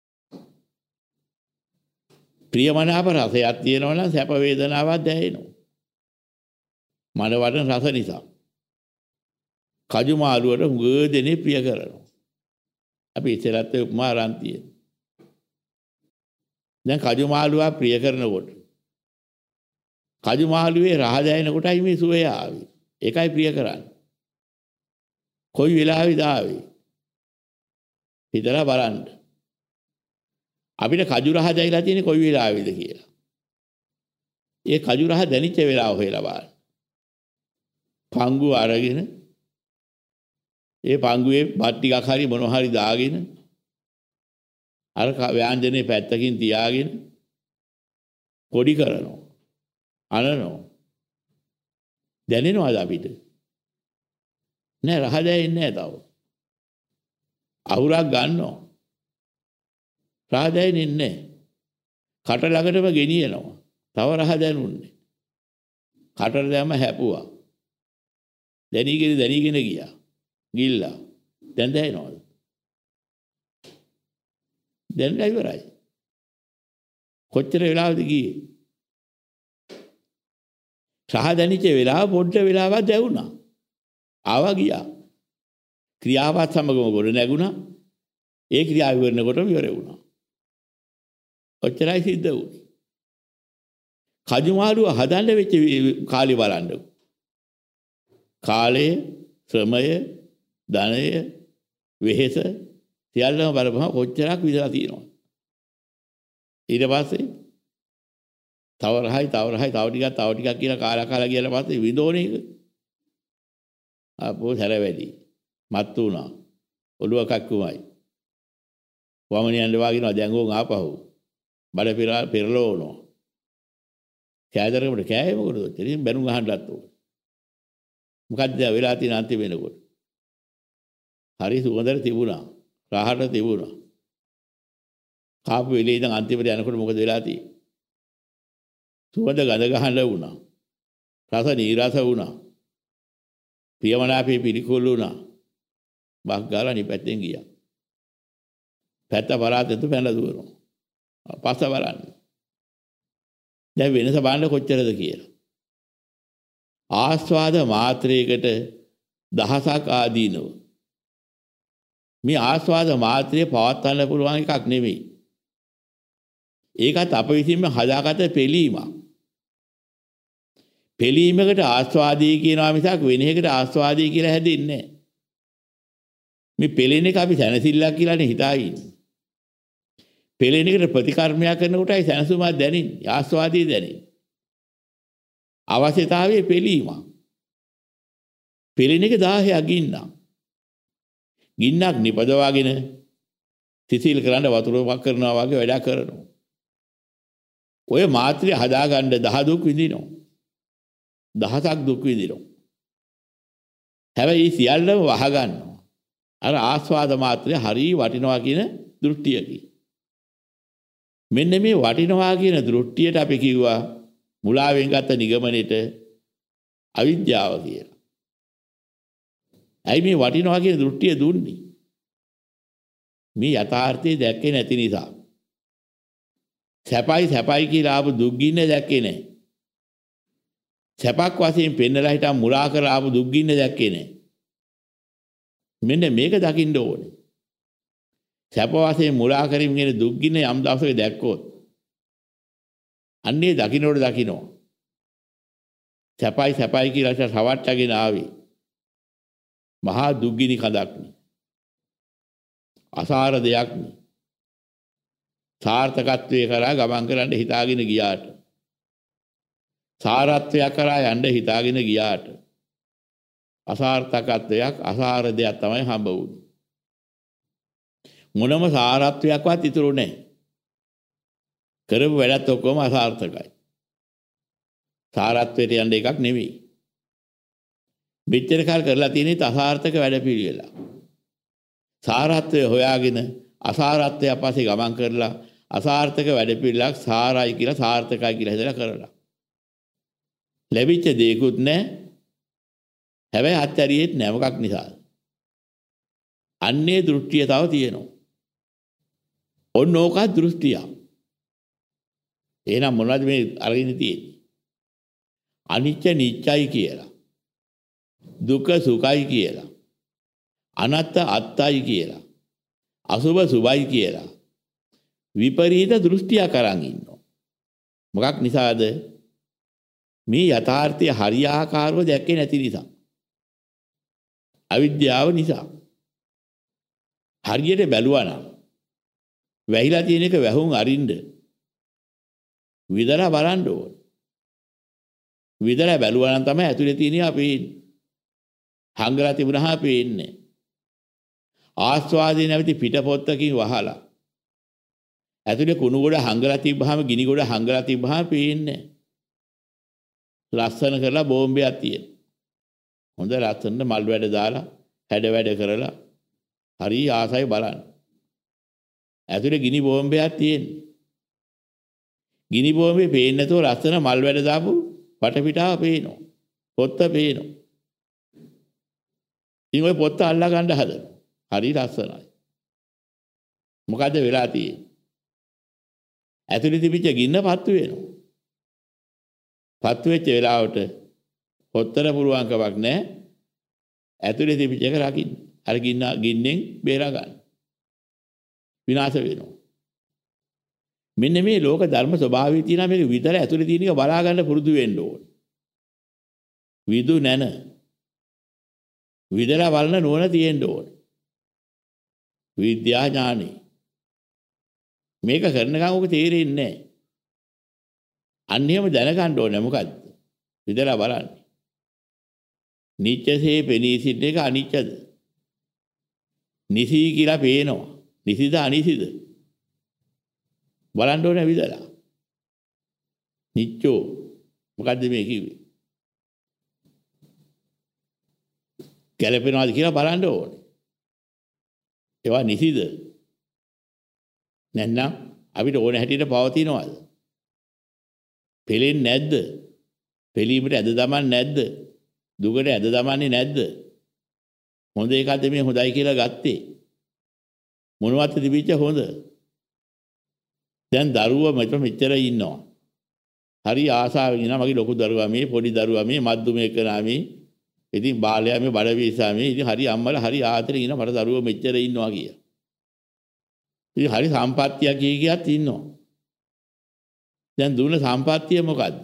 ප්‍රියමනාප රසයක් තියෙනවා නම් සැප වේදනාවක් දැනෙනවා. මන වඩන රස නිසා. කජු මාළුවට හුඟ දෙනේ ප්‍රිය කරනවා. අපි ඉස්සරහත් උපමා අරන් තියෙනවා. දැන් කජු මාළුවා ප්‍රිය කරනකොට කජු මාළුවේ රහ දැනෙනකොටයි මේ සුවය ආවේ. ඒකයි ප්‍රිය කරන්නේ. කොයි වෙලාවෙද ආවේ? හිතලා බලන්න. අපිට කජු රහ දැයිලා තියෙන්නේ කොයි වෙලාවෙද කියලා. ඒ කජු රහ දැනිච්ච වෙලාව හොයලා බලන්න. පංගු අරගෙන ඒ පංගුවේ බත් ටිකක් හරි මොනවා හරි දාගෙන අර ව්‍යංජනේ පැත්තකින් තියාගෙන පොඩි කරනවා. අනනවා. දැනෙනවද අපිට? නෑ රහ දැනෙන්නේ නෑ තව. අහුරක් ගන්නවා. රහ දැනෙන්නේ නෑ. කට ළඟටම ගෙනියනවා. තව රහ දැනුන්නේ. කටට දැම්ම හැපුවා. දැනීගෙන ගියා. ගිල්ලා. දැන් දැනෙනවද? දැන් ඉවරයි. කොච්චර වෙලාවද ගියේ? රහ දැනිච්ච වෙලාව පොඩ්ඩ වෙලාවක් දැවුණා. ආවා ගියා. ක්‍රියාවත් සමගම ගොඩ නැගුණා. ඒ ක්‍රියාව ඉවරනකොටම ඉවර වුණා. ඔච්චරයි සිද්ධ වුනේ. කජු මාළුව හදන්න වෙච්ච කාලේ බලන්න. කාලය, ශ්‍රමය, ධනය, වෙහෙස සියල්ලම බලපුවම කොච්චරක් විදලා තියෙනවද? ඊට පස්සේ තව රහයි තව ටිකක් කියලා කාලා ගියලා පස්සේ විඳෝනේ එක. අපෝ හැර වැඩි. මත් වුණා. ඔළුව කක්කුමයි. වමනියන්න වාගිනවා දැන් ඕන් ආපහු. බඩ පෙරලවනවා. කෑදරකට කෑවේ මොකටද? ඉතින් බැනුම් අහන්නත් ඕන. මොකද්ද වෙලා තියෙන අන්තිම වෙනකොට? හරි සුවඳට තිබුණා. රහට තිබුණා. කාපු වෙලේ ඉඳන් අන්තිමට යනකොට මොකද වෙලා තියෙන්නේ? සුවඳ ගඳ ගහන්න වුණා. රස නීරස වුණා. ප්‍රියමනාපේ පිළිකුල් වුණා. බක් ගාලා නිපැත්තෙන් ගියා. පැත්ත පරාතෙත් පැනලා දුවනවා. පස්ස බලන්න. දැන් වෙනස බලන්න කොච්චරද කියලා. ආස්වාද මාත්‍රයකට දහසක් ආදීනව. මේ ආස්වාද මාත්‍රය පවත්වන්න පුළුවන් එකක් නෙමෙයි. ඒකත් අප විසින්ම හදාගත්ත පිළීමක්. පිළීමකට ආස්වාදී කියනවා මිසක් වෙන එකකට ආස්වාදී කියලා හැදෙන්නේ නැහැ. මේ පෙළෙන එක අපි සැනසෙල්ලක් කියලානේ හිතා ඉන්නේ. පෙළෙන එකට ප්‍රතිකර්මයක් කරනකොටයි සැනසුමක් දැනෙන්නේ, ආස්වාදී දැනෙන්නේ. අවශ්‍යතාවයේ පිළීමක්. පෙළෙන එක 10ක් ගින්නක්. ගින්නක් නිපදවාගෙන සිසිල් කරන්න වතුර වක් කරනවා වගේ වැඩක් කරනවා. ඔය මාත්‍රිය හදාගන්න 10 දුක් විඳිනවා. 10ක් දුක් විඳිනවා. හැබැයි සියල්ලම වහගන්නවා. අර ආස්වාද මාත්‍රය හරිය වටිනවා කියන දෘෂ්ටියකින්. මෙන්න මේ වටිනවා කියන දෘෂ්ටියට අපි කිව්වා මුලාවෙන් ගත්ත නිගමනෙට අවිද්‍යාව කියලා. ඇයි මේ වටිනවා කියන දෘෂ්ටිය දුන්නේ? මේ යථාර්ථය දැක්කේ නැති නිසා. සැපයි කියලා ආපු දුක් ගින්න දැක්කේ නැහැ. සැපක් වශයෙන් පෙන්නලා හිටන් මුලා කරලා ආපු දුක් ගින්න දැක්කේ නැහැ. මෙන්න මේක දකින්න ඕනේ. සැප වශයෙන් මුලා කරමින් දුක් ගින්න යම් දවසක දැක්කොත් අන්නේ දකින්නට දකින්නෝ. සැපයි සැපයි කියලා රවට්ටගෙන ආවේ. මහා දුක්ගිනි කඳක් නේ. අසාර දෙයක් නේ. සාර්ථකත්වයේ කරා ගමන් කරන්න හිතාගෙන ගියාට සාරත්වයක් කරා යන්න හිතාගෙන ගියාට අසාර්ථකත්වයක් අසාර දෙයක් තමයි හම්බ වුනේ. මොනම සාරත්වයක්වත් ඉතුරු නැහැ. කරපු වැඩත් ඔක්කොම අසාර්ථකයි. සාරත්වයට යන්න එකක් නෙවෙයි. මෙච්චර කාල කරලා තියෙන්නේ අසාර්ථක වැඩ පිළිවෙල. සාරත්වය හොයාගෙන අසාරත්වය අපස්සේ ගමන් කරලා අසාර්ථක වැඩ පිළිවෙලක් සාරයි කියලා සාර්ථකයි කියලා හිතලා කරලා. ලැබිච්ච දේකුත් නැහැ. හැබැයි අත්හැරියෙත් නැහැ. මොකක් නිසාද? අන්නේ දෘෂ්ටිය තව තියෙනවා. ඔන්න ඕකත් දෘෂ්ටිය. එහෙනම් මොනවද මේ අරගෙන තියෙන්නේ? අනිච්ච නිච්චයි කියලා. දුක්ඛ සුඛයි කියලා. අනත්ත අත්තයි කියලා. අසුභ සුභයි කියලා. විපරීත දෘෂ්ටියක් අරන් ඉන්නවා. මොකක් නිසාද? මේ යථාර්ථය හරියාකාරව දැක්කේ නැති නිසා. අවිද්‍යාව නිසා. හරියට බැලුවා නම් වැහිලා තියෙන එක වැහුම් අරින්න විදලා බලන්න ඕන. විදලා බැලුවා නම් තමයි ඇතුලේ තියෙන අපේ හංගලා තිබුණා පේන්නේ. ආස්වාදේ නැවති පිටපොත්තකින් වහලා ඇතුලේ කුණු ගොඩ හංගලා තිබ්බහම ගිනි ගොඩ හංගලා තිබ්බහම පේන්නේ. ලස්සන කරලා බෝම්බයක් තියෙන. හොඳ ලස්සන මල් වැඩ දාලා හැඩ වැඩ කරලා හරි ආසයි බලන්න. ඇතුලේ ගිනි බෝම්බයක් තියෙන. ගිනි බෝම්බේ පේන්නේ නැතුව ලස්සන මල් වැඩ දාපු වටපිටාව පේනවා. පොත්ත පේනවා. ඉතින් ඔය පොත්ත අල්ලා ගන්න හදනවා. හරි ලස්සනයි. මොකද වෙලා තියෙන්නේ? ඇතුලේ තිබිච්ච ගින්න පත්තු වෙනවා. පත්තු වෙච්ච වෙලාවට පොත්තර පුළුවන් කමක් නැහැ. ඇතුලේ තිබිච්ච එක රකින්න. අර ගින්නෙන් බේරා ගන්න. විනාශ වෙනවා. මෙන්න මේ ලෝක ධර්ම ස්වභාවය තියෙනවා. මේක විතර ඇතුලේ තියෙන එක බලා ගන්න පුරුදු වෙන්න ඕන. විදු නැන. විදලා බලන නුවණ තියෙන්න ඕන. විද්‍යා ඥානෙ. මේක කරනකම් ඔක තේරෙන්නේ නැහැ. අන්නේම දැනගන්න ඕනේ මොකද්ද? විදලා බලන්න. නිච්චසේ පෙනී සිට එක අනිච්චද? නිසි කියලා පේනවා. නිසිද අනිසිද? බලන්න ඕනේ විදලා. නිච්චෝ මොකද්ද මේ කිව්වේ? ගැලපෙනවාද කියලා බලන්න ඕනේ. ඒවා නිසිද? නැත්නම් අපිට ඕන හැටියට පවතිනවද? පෙලෙන්නේ නැද්ද? පෙලීමට ඇද දමන්නේ නැද්ද? දුකට ඇද දමන්නේ නැද්ද? හොඳ එකද මේ හොඳයි කියලා ගත්තේ? මොනවද තිබිච්ච හොඳ? දැන් දරුවා මෙච්චර ඉන්නවා. හරි ආසාවෙන් ඉන්නවා මගේ ලොකු දරුවා මේ පොඩි දරුවා මේ මද්දු මේක නාමේ. ඉතින් බාලයා මේ බඩ වීසා මේ ඉතින් හරි අම්මලා හරි ආතරේ ඉන්නවා මට දරුවෝ මෙච්චර ඉන්නවා කියලා. ඉතින් හරි සම්පත්තිය කීකියත් ඉන්නවා. දැන් දුන්න සම්පත්තිය මොකද්ද?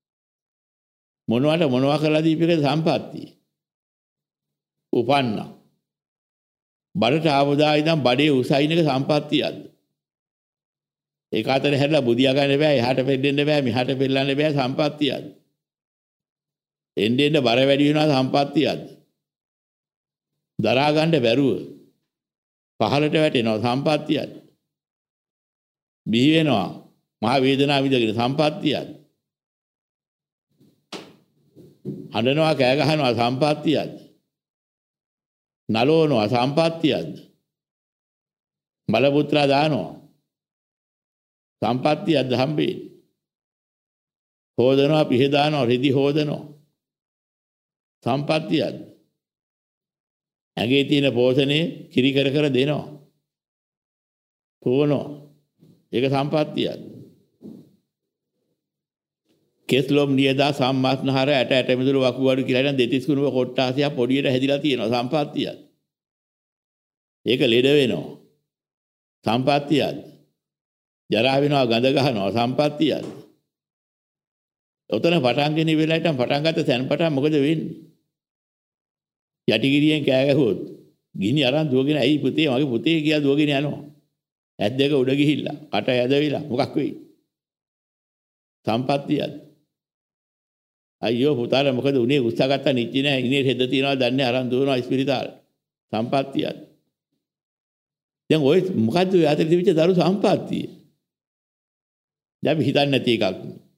මොනවා කරලා දීපේකද සම්පත්තිය? උපන්නා. බඩට ආවදා ඉඳන් බඩේ උසයින් එක සම්පත්තියක්ද? ඒක අතර හැදලා බුදියා ගන්න බෑ, එහාට පෙන්නන්න බෑ, මෙහාට පෙන්නන්න බෑ සම්පත්තියක්ද? එන්න බර වැඩි වෙනවා සම්පත්තියක්ද? දරා ගන්න බැරුව පහලට වැටෙනවා සම්පත්තියක්ද? බිහි වෙනවා මහ වේදනාව විඳගෙන සම්පත්තියක්ද? හඬනවා කෑ ගහනවා සම්පත්තියක්ද? නලවනවා සම්පත්තියක්ද? බල පුත්‍රා දානවා සම්පත්තියක්ද හම්බෙන්නේ? හොදනවා පිහ දානවා රෙදි හොදනවා සම්පත්තියක්ද? ඇගේ තියෙන පෝෂණය කිරි කර කර දෙනවා පොවනවා ඒක සම්පත්තියක්ද? කෙස්ලොම් නියදා සම්මාස්නහර ඇට මිදුළු වකුගඩු කියලා නම් දෙතිස් කුණුව කොට්ටාසියක් පොඩියට හැදිලා තියෙනවා සම්පත්තියක්ද? ඒක ලෙඩ වෙනවා. සම්පත්තියද? ජරා වෙනවා, ගඳ ගහනවා, සම්පත්තියද? ඔතන පටන් ගෙන ඉවෙලයිටම පටන් ගත්ත තැන් පටන් මොකද වෙන්නේ? යටිගිරියෙන් කෑ ගැහුවොත් ගිනි අරන් දුවගෙන ඇයි පුතේ මගේ පුතේ කියලා දුවගෙන යනවා. ඇස් දෙක උඩ ගිහිල්ලා කට ඇදවිලා මොකක් වෙයි? සම්පත්තියද? අයියෝ පුතාලා මොකද උනේ? උස්සා ගත්තා නිච්චි නෑ, ඉනේ හෙද තියනවා දන්නේ අරන් දුවනවා ඉස්පිරිතාල. සම්පත්තියද? දැන් ඔය මොකද්ද ඔය අතර තිබිච්ච දරු සම්පත්තිය? දැන් හිතන්නේ නැති එකක්.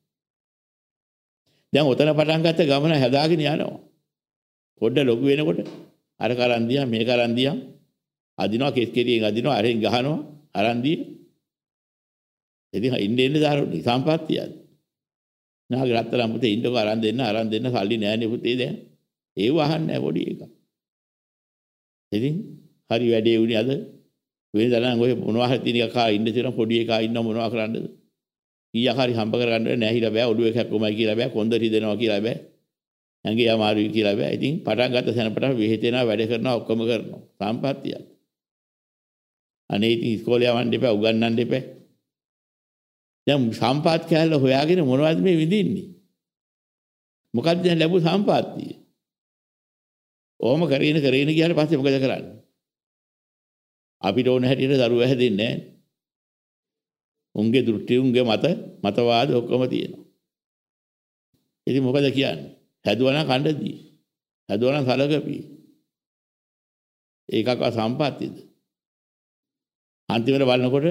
දැන් ඔතන පටන් ගත්ත ගමන හදාගෙන යනවා. පොඩ්ඩ ලොකු වෙනකොට අර කරන්දියා මේ කරන්දියා අදිනවා, කෙස් කෙරියෙන් අදිනවා, අරෙන් ගහනවා, අරන්දිය. ඉතින් ඉන්නේ දාරුනේ සම්පත්තියද? නාගේ රත්තරන් පුතේ ඉන්නකෝ අරන් දෙන්න සල්ලි නෑනේ පුතේ දැන්. ඒව අහන්නේ නෑ පොඩි එකා. ඉතින් හරි වැඩේ උනේ අද වෙනදනම් ඔය මොනවා හරි තියෙන එකා ඉන්න තියෙන පොඩි එකා ඉන්න මොනවා කරන්නද? ඊයක් හරි හම්බ කරගන්න නැහිලා බෑ, ඔළුව එකක් කොමයි කියලා බෑ, කොන්ද රිදෙනවා කියලා බෑ, ඇඟේ අමාරුයි කියලා බෑ. ඉතින් පටන් ගත්ත සැනපට වෙහෙතෙනවා, වැඩ කරනවා, ඔක්කොම කරනවා. සම්පත්තියක්. අනේ ඉතින් ඉස්කෝලේ යවන්න එපා, උගන්වන්න එපා. දැන් සම්පත් කැලල හොයාගෙන මොනවද මේ විඳින්නේ? මොකක්ද දැන් ලැබු සම්පත්තිය? ඕම කරගෙන ගියාට පස්සේ මොකද කරන්නේ? අපිට ඕන හැටියට දරුවා හැදෙන්නේ නැහැ. උන්ගේ දෘෂ්ටි, උන්ගේ මතවාද ඔක්කොම තියෙනවා. ඉතින් මොකද කියන්නේ? හැදුවනම් කණ්ඩදී. හැදුවනම් සලකපි. ඒකක සම්පත්තියද? අන්තිමට බලනකොට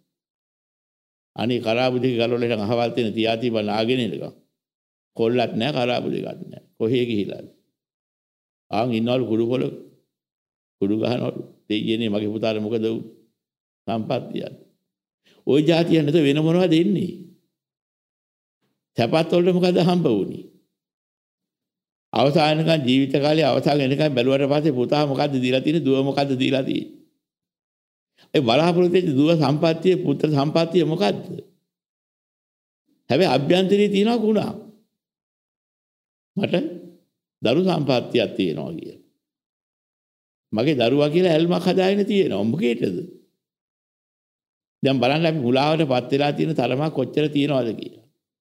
අනේ කරාබුදික ගලවලට අහවල් තියෙන තියාති බල ආගෙන ඉඳලා කොල්ලක් නැහැ, කරාබුදිකක් නැහැ. කොහේ ගිහිලාද? ආන් ඉන්නවලු කුඩු ගහනවලු. දෙයියනේ මගේ පුතාට මොකද වුනේ? සම්පත්තියද? ওই જાතිය නැත වෙන මොනවද දෙන්නේ? සැපත් වලට මොකද හම්බ වුනේ? අවසානකන් ජීවිත කාලේ අවසාන වෙනකන් බැලුවට පස්සේ පුතා මොකද්ද දීලා තියෙන්නේ? දුව මොකද්ද දීලා තියෙන්නේ? ඒ බලාපොරොත්තු වෙච්ච දුව සම්පත්තිය, පුත්‍ර සම්පත්තිය මොකද්ද? හැබැයි අභ්‍යන්තරේ තියෙනවා ගුණා. මට දරු සම්පත්තියක් තියෙනවා කියලා. මගේ දරුවා කියලා ඇල්මක් හදාගෙන තියෙනවා. මොකේද? දැන් බලන්න අපි මුලාවටපත් වෙලා තියෙන තරමක් කොච්චර තියෙනවද කියලා.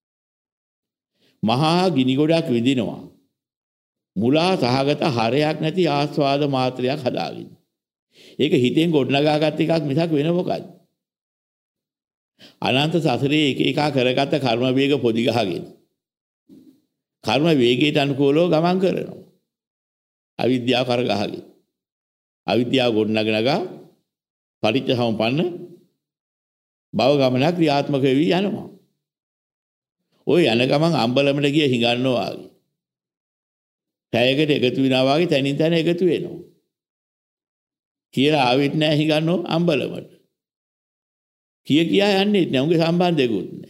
මහා ගිනි ගොඩක් විදිනවා. මුලා සහගත හරයක් නැති ආස්වාද මාත්‍රයක් හදාගෙන. ඒක හිතෙන් ගොඩනගාගත් එකක් මිසක් වෙන මොකක්ද? අනන්ත සසරේ එක එක කරගත්ත කර්ම වේග පොදි ගහගෙන. කර්ම වේගයට අනුකූලව ගමන් කරනවා. අවිද්‍යාව කරගහගෙන. අවිද්‍යාව ගොඩනගනගා පටිච්චසමුප්පන්න භව ගමනක් ක්‍රියාත්මක වෙවි යනවා. ওই යන ගමන් අම්බලමට ගිය හිඟන්නෝ ආගේ. පැයකට එකතු වෙනවා වගේ තනින් තන එකතු වෙනවා. කියලා ආවෙත් නැහැ හිඟන්නෝ අම්බලමට. කියා යන්නේ නැහැ. උන්ගේ සම්බන්ධයකුත් නැහැ.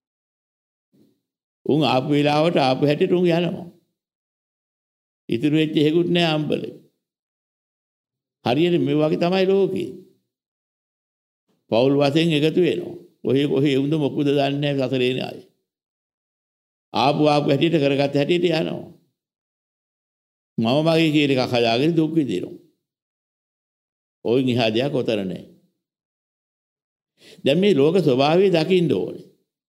උන් ආපු වෙලාවට ආපු හැටියට උන් යනවා. ඉතුරු වෙච්ච හේකුත් නැහැ අම්බලේ. හරියට මේ වගේ තමයි ලෝකේ. පෞල් වශයෙන් එකතු වෙනවා. කොහේ වුන්ද මොකුද දන්නේ නැහැ සසරේ නේ ආයේ. ආපු හැටියට කරගත්ත හැටියට යනවා. මම මගේ කියන එකක් හදාගෙන දුක් විඳිනවා. ওই නිහාදයක් උතර නැහැ. දැන් මේ ලෝක ස්වභාවය දකින්න ඕනේ.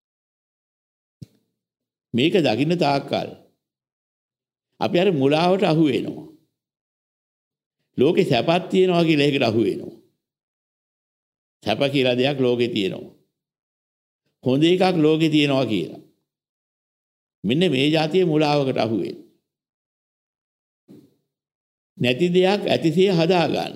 මේක දකින්න තාක්කල් අපි අර මුලාවට අහු වෙනවා. ලෝකේ සැපක් තියෙනවා කියලා ඒකට අහු වෙනවා. සැප කියලා දෙයක් ලෝකේ තියෙනවා. හොඳ එකක් ලෝකේ තියෙනවා කියලා. මෙන්න මේ જાතියේ මුලාවකට අහු වෙනවා. නැති දෙයක් ඇතිසිය හදා ගන්න.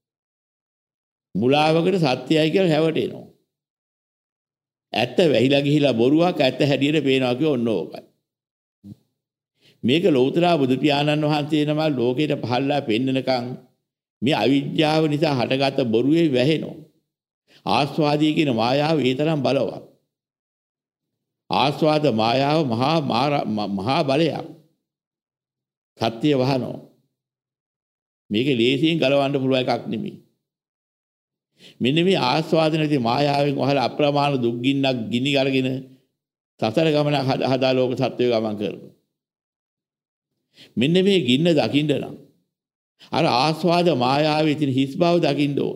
මුලාවකට සත්‍යයයි කියලා හැවටෙනවා. ඇත්ත වැහිලා ගිහිලා බොරුවක් ඇත්ත හැටියට පේනවා කිය ඔන්න ඕකයි. මේක ලෞතර බුදු පියාණන් වහන්සේ නම ලෝකයට පහළලා පෙන්නනකම් මේ අවිද්‍යාව නිසා හටගත්ත බොරුවේ වැහෙනවා. ආස්වාදී කියන මායාව ඒ තරම් බලවත්. ආස්වාද මායාව මහා බලයක්. සත්‍ය වහනවා. මේක ලේසියෙන් ගලවන්න පුළුවන් එකක් නෙමෙයි. මෙන්න මේ ආස්වාද නැති මායාවෙන් වහලා අප්‍රමාණ දුක් ගින්නක් ගිනි අරගෙන සතර ගමන හදා ලෝක සත්‍යය ගමන් කරනවා. මෙන්න මේ ගින්න දකින්න නම් අර ආස්වාද මායාවේ තියෙන හිස් බව දකින්න ඕන.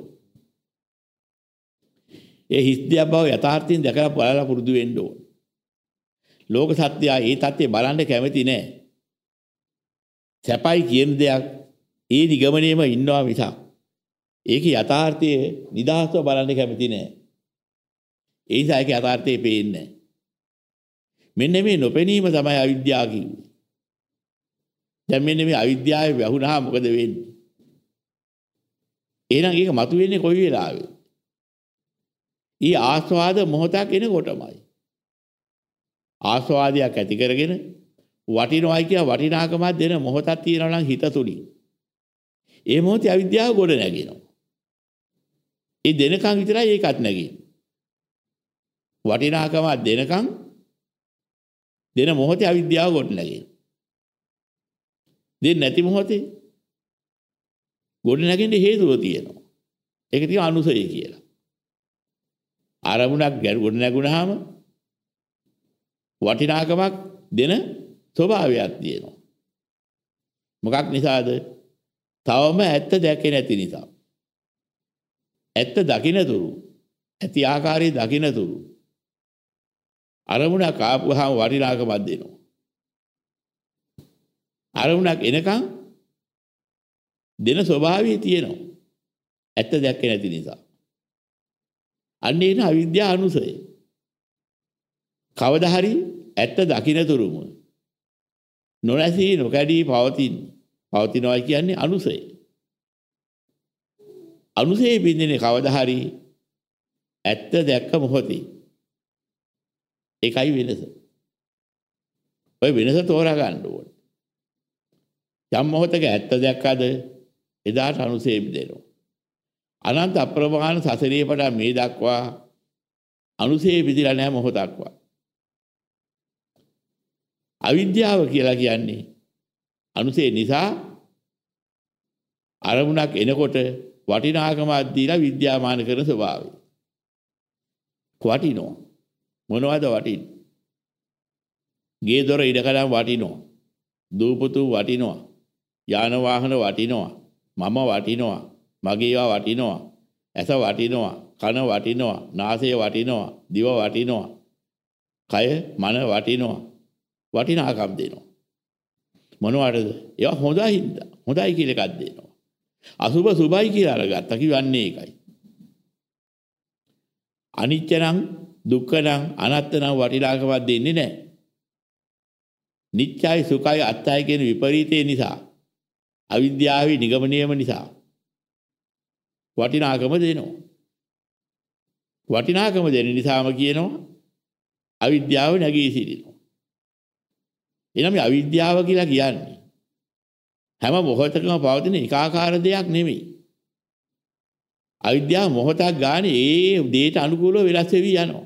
ඒ හිස් දෙයක් බව යථාර්ථයෙන් දැකලා බලලා පුරුදු වෙන්න ඕන. ලෝක සත්‍යය ඒ தත්ත්වේ බලන්න කැමති නෑ. සැපයි කියන දෙයක් ඒ නිගමනයේම ඉන්නවා මිසක් ඒකේ යථාර්ථයේ නිදහස්ව බලන්න කැමති නෑ. ඒ නිසා ඒකේ යථාර්ථයේ පේන්නේ නෑ. මෙන්න මේ නොපෙනීම තමයි අවිද්‍යාව කියන්නේ. දැන් මෙන්න මේ අවිද්‍යාවේ වැහුණා මොකද වෙන්නේ? එහෙනම් ඒක මතුවෙන්නේ කොයි වෙලාවෙද? ඊ ආස්වාද මොහොතක් එනකොටමයි. ආස්වාදයක් ඇති කරගෙන වටිනවයි කියලා වටිනාකමක් දෙන මොහොතක් තියෙනවා නම් හිත තුලින්. ඒ මොහොතේ අවිද්‍යාව ගොඩ නැගෙනවා. ඒ දෙනකන් විතරයි ඒකත් නැගෙන්නේ. වටිනාකමක් දෙනකන් දෙන මොහොතේ අවිද්‍යාව ගොඩ නැගෙනවා. දෙන්නේ නැති මොහොතේ ගොඩ නැගෙන්න හේතුව තියෙනවා. ඒක තියෙන අනුසය කියලා. ආරමුණක් ගොඩ නැගුණාම වටිනාකමක් දෙන ස්වභාවයක් තියෙනවා. මොකක් නිසාද? තවම ඇත්ත දැකේ නැති නිසා. ඇත්ත දකින්නතුරු ඇති ආකාරයේ දකින්නතුරු අරමුණක් ආපුවාම වටිනාකමක් දෙනවා. අරමුණක් එනකන් දෙන ස්වභාවය තියෙනවා. ඇත්ත දැක්කේ නැති නිසා. අන්න ඒක අවිද්‍යාව අනුසය. කවදා හරි ඇත්ත දකින්නතුරුම නොනැසී නොකැඩී පවතිනවා කියන්නේ අනුසය. අනුසය බින්දනේ කවදා හරි ඇත්ත දැක්ක මොහොතේ. ඒකයි වෙනස. ඔය වෙනස තෝරා ගන්න ඕනේ. යම් මොහොතක ඇත්ත දැක්කද එදාට අනුසය බින්දෙනවා. අනන්ත අප්‍රමාණ සසරේ පටන් මේ දක්වා අනුසය බිඳිලා නැහැ මොහොතක්වත්. අවිද්‍යාව කියලා කියන්නේ අනුසය නිසා අරමුණක් එනකොට වටිනාකමක් දීලා විද්‍යාමාන කරන ස්වභාවය. වටිනවා. මොනවද වටින්නේ? ගේ දොර ඉඩකඩම් වටිනවා. දූපතු වටිනවා. යාන වාහන වටිනවා. මම වටිනවා. මගේ ඒවා වටිනවා. ඇස වටිනවා. කන වටිනවා. නාසය වටිනවා. දිව වටිනවා. කය මන වටිනවා. වටිනාකම් දෙනවා. මොනවටද? ඒවා හොඳයි කියලා එකක් දෙනවා. අසුභ සුභයි කියලා අරගත්තා කියන්නේ ඒකයි. අනිත්‍ය නම් දුක්ඛ නම් අනාත්ම නම් වටිනාකමක් දෙන්නේ නැහැ. නිත්‍යයි සුඛයි අත්‍යයි කියන විපරීතය නිසා අවිද්‍යාවේ නිගමනයම නිසා වටිනාකම දෙනවා. වටිනාකම දෙන නිසාම කියනවා අවිද්‍යාව නැගී සිටිනවා. එනම් මේ අවිද්‍යාව කියලා කියන්නේ හැම මොහොතකම පවතින ඒකාකාර දෙයක් නෙමෙයි. අවිද්‍යාව මොහොතක් ගානේ ඒ දෙයට අනුකූලව වෙනස් වෙවි යනවා.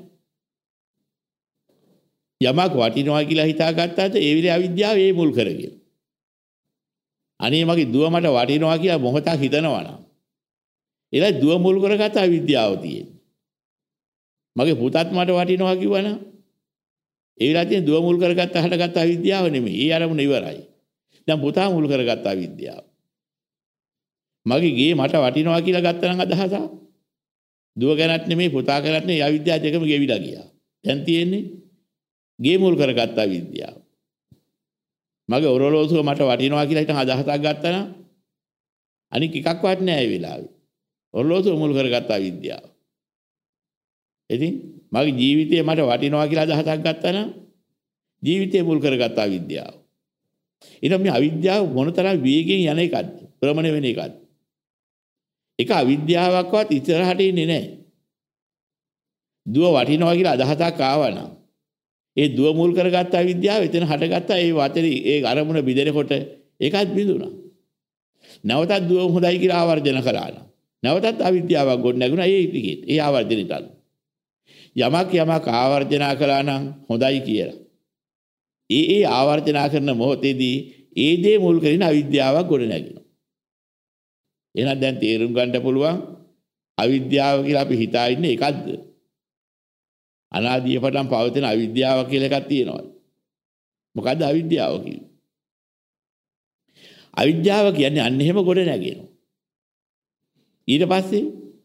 යමක් වටිනවා කියලා හිතාගත්තාට ඒ විදිහේ අවිද්‍යාව ඒ මුල් කරගෙන. අනේ මගේ දුව මට වටිනවා කියලා මොහොතක් හිතනවා නම් එලා දුව මුල් කරගත්ත අවිද්‍යාව තියෙන්නේ. මගේ පුතත් මට වටිනවා කිව්වනම් ඒ විලා තියෙන දුව මුල් කරගත්ත හටගත්ත අවිද්‍යාව නෙමෙයි. ඒ අරමුණ ඉවරයි. දැන් පුතා මුල් කරගත්ත අවිද්‍යාව. මගේ ගේ මට වටිනවා කියලා ගත්තා නම් අදහස දුව ගැනත් නෙමෙයි පුතා ගැනත් නෙමෙයි අවිද්‍යාව දෙකම ගෙවිලා ගියා. දැන් තියෙන්නේ ගේ මුල් කරගත්ත අවිද්‍යාව. මගේ ඔරලෝසුව මට වටිනවා කියලා හිතන අදහසක් ගත්තා නම් අනික එකක්වත් නැහැ ඒ වෙලාවේ. ඔරලෝසුව මුල් කරගත්ත අවිද්‍යාව. ඉතින් මගේ ජීවිතේ මට වටිනවා කියලා අදහසක් ගත්තා නම් ජීවිතේ මුල් කරගත්ත අවිද්‍යාව. ඊට මේ අවිද්‍යාව මොනතරම් වේගෙන් යන එකක්ද? ප්‍රමණය වෙන එකක්ද? ඒක අවිද්‍යාවක්වත් ඉස්සරහට ඉන්නේ නැහැ. දුව වටිනවා කියලා අදහසක් ආවනම් ඒ දුව මුල් කරගත්ත අවිද්‍යාව එතන හටගත්ත ඒ වචනේ ඒ අරමුණ බිඳෙනකොට ඒකත් බිඳුණා. නැවතත් දුව හොඳයි කියලා ආවර්ජන කළා නම් නැවතත් අවිද්‍යාවක් ගොඩ නැගුණා ඒ ටිකේ. ඒ ආවර්ජනෙට යමක් ආවර්ජනා කළා නම් හොඳයි කියලා. ඒ ආවර්ජනා කරන මොහොතේදී ඒ දේ මුල් කරගෙන අවිද්‍යාවක් ගොඩ නැගෙනවා. එහෙනම් දැන් තේරුම් ගන්න පුළුවන් අවිද්‍යාව කියලා අපි හිතා ඉන්නේ එකක්ද? අනාදිය පටන් පවතින අවිද්‍යාව කියලා එකක් තියෙනවා. මොකද්ද අවිද්‍යාව කියන්නේ? අවිද්‍යාව කියන්නේ අන්න එහෙම ගොඩ නැගෙනවා. ඊට පස්සේ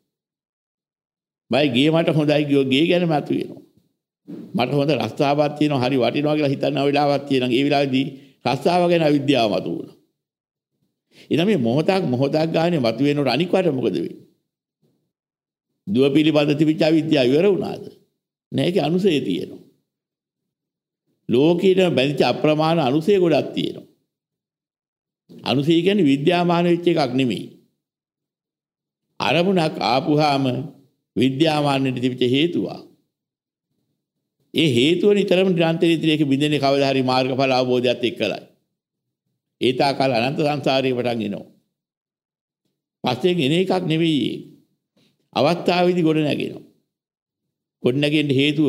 බයි ගේ මට හොඳයි ගියෝ ගේ ගැන මතුවෙනවා. මට හොඳ රස්තාවක් තියෙනවා හරි වටිනවා කියලා හිතන වෙලාවක් තියෙනවා. ඒ වෙලාවේදී රස්තාව ගැන අවිද්‍යාව මතුවුණා. එනම් මේ මොහොතක් ගානේ මතුවෙනකොට අනිකට මොකද වෙන්නේ? දුව පිළිබඳ තිබිච්ච අවිද්‍යාව ඉවර වුණාද? නෑ ඒක අනුසය තියෙනවා. ලෝකීය බැඳිච්ච අප්‍රමාණ අනුසය ගොඩක් තියෙනවා. අනුසය කියන්නේ විද්‍යාමාන වෙච්ච එකක් නෙමෙයි. අරමුණක් ආපුහාම විද්‍යාමානෙට තිබිච්ච හේතුව. ඒ හේතුව නිතරම නිරන්තරයෙන් බින්දෙන්නේ කවදා හරි මාර්ගඵල අවබෝධයත් එක්කලයි. ඒ තාකල් අනන්ත සංසාරේ පටන් එනවා. පස්යෙන් එන එකක් නෙවෙයි. අවස්ථාවේදී ගොඩ නැගෙනවා. ගොඩ නැගෙන්න හේතුව.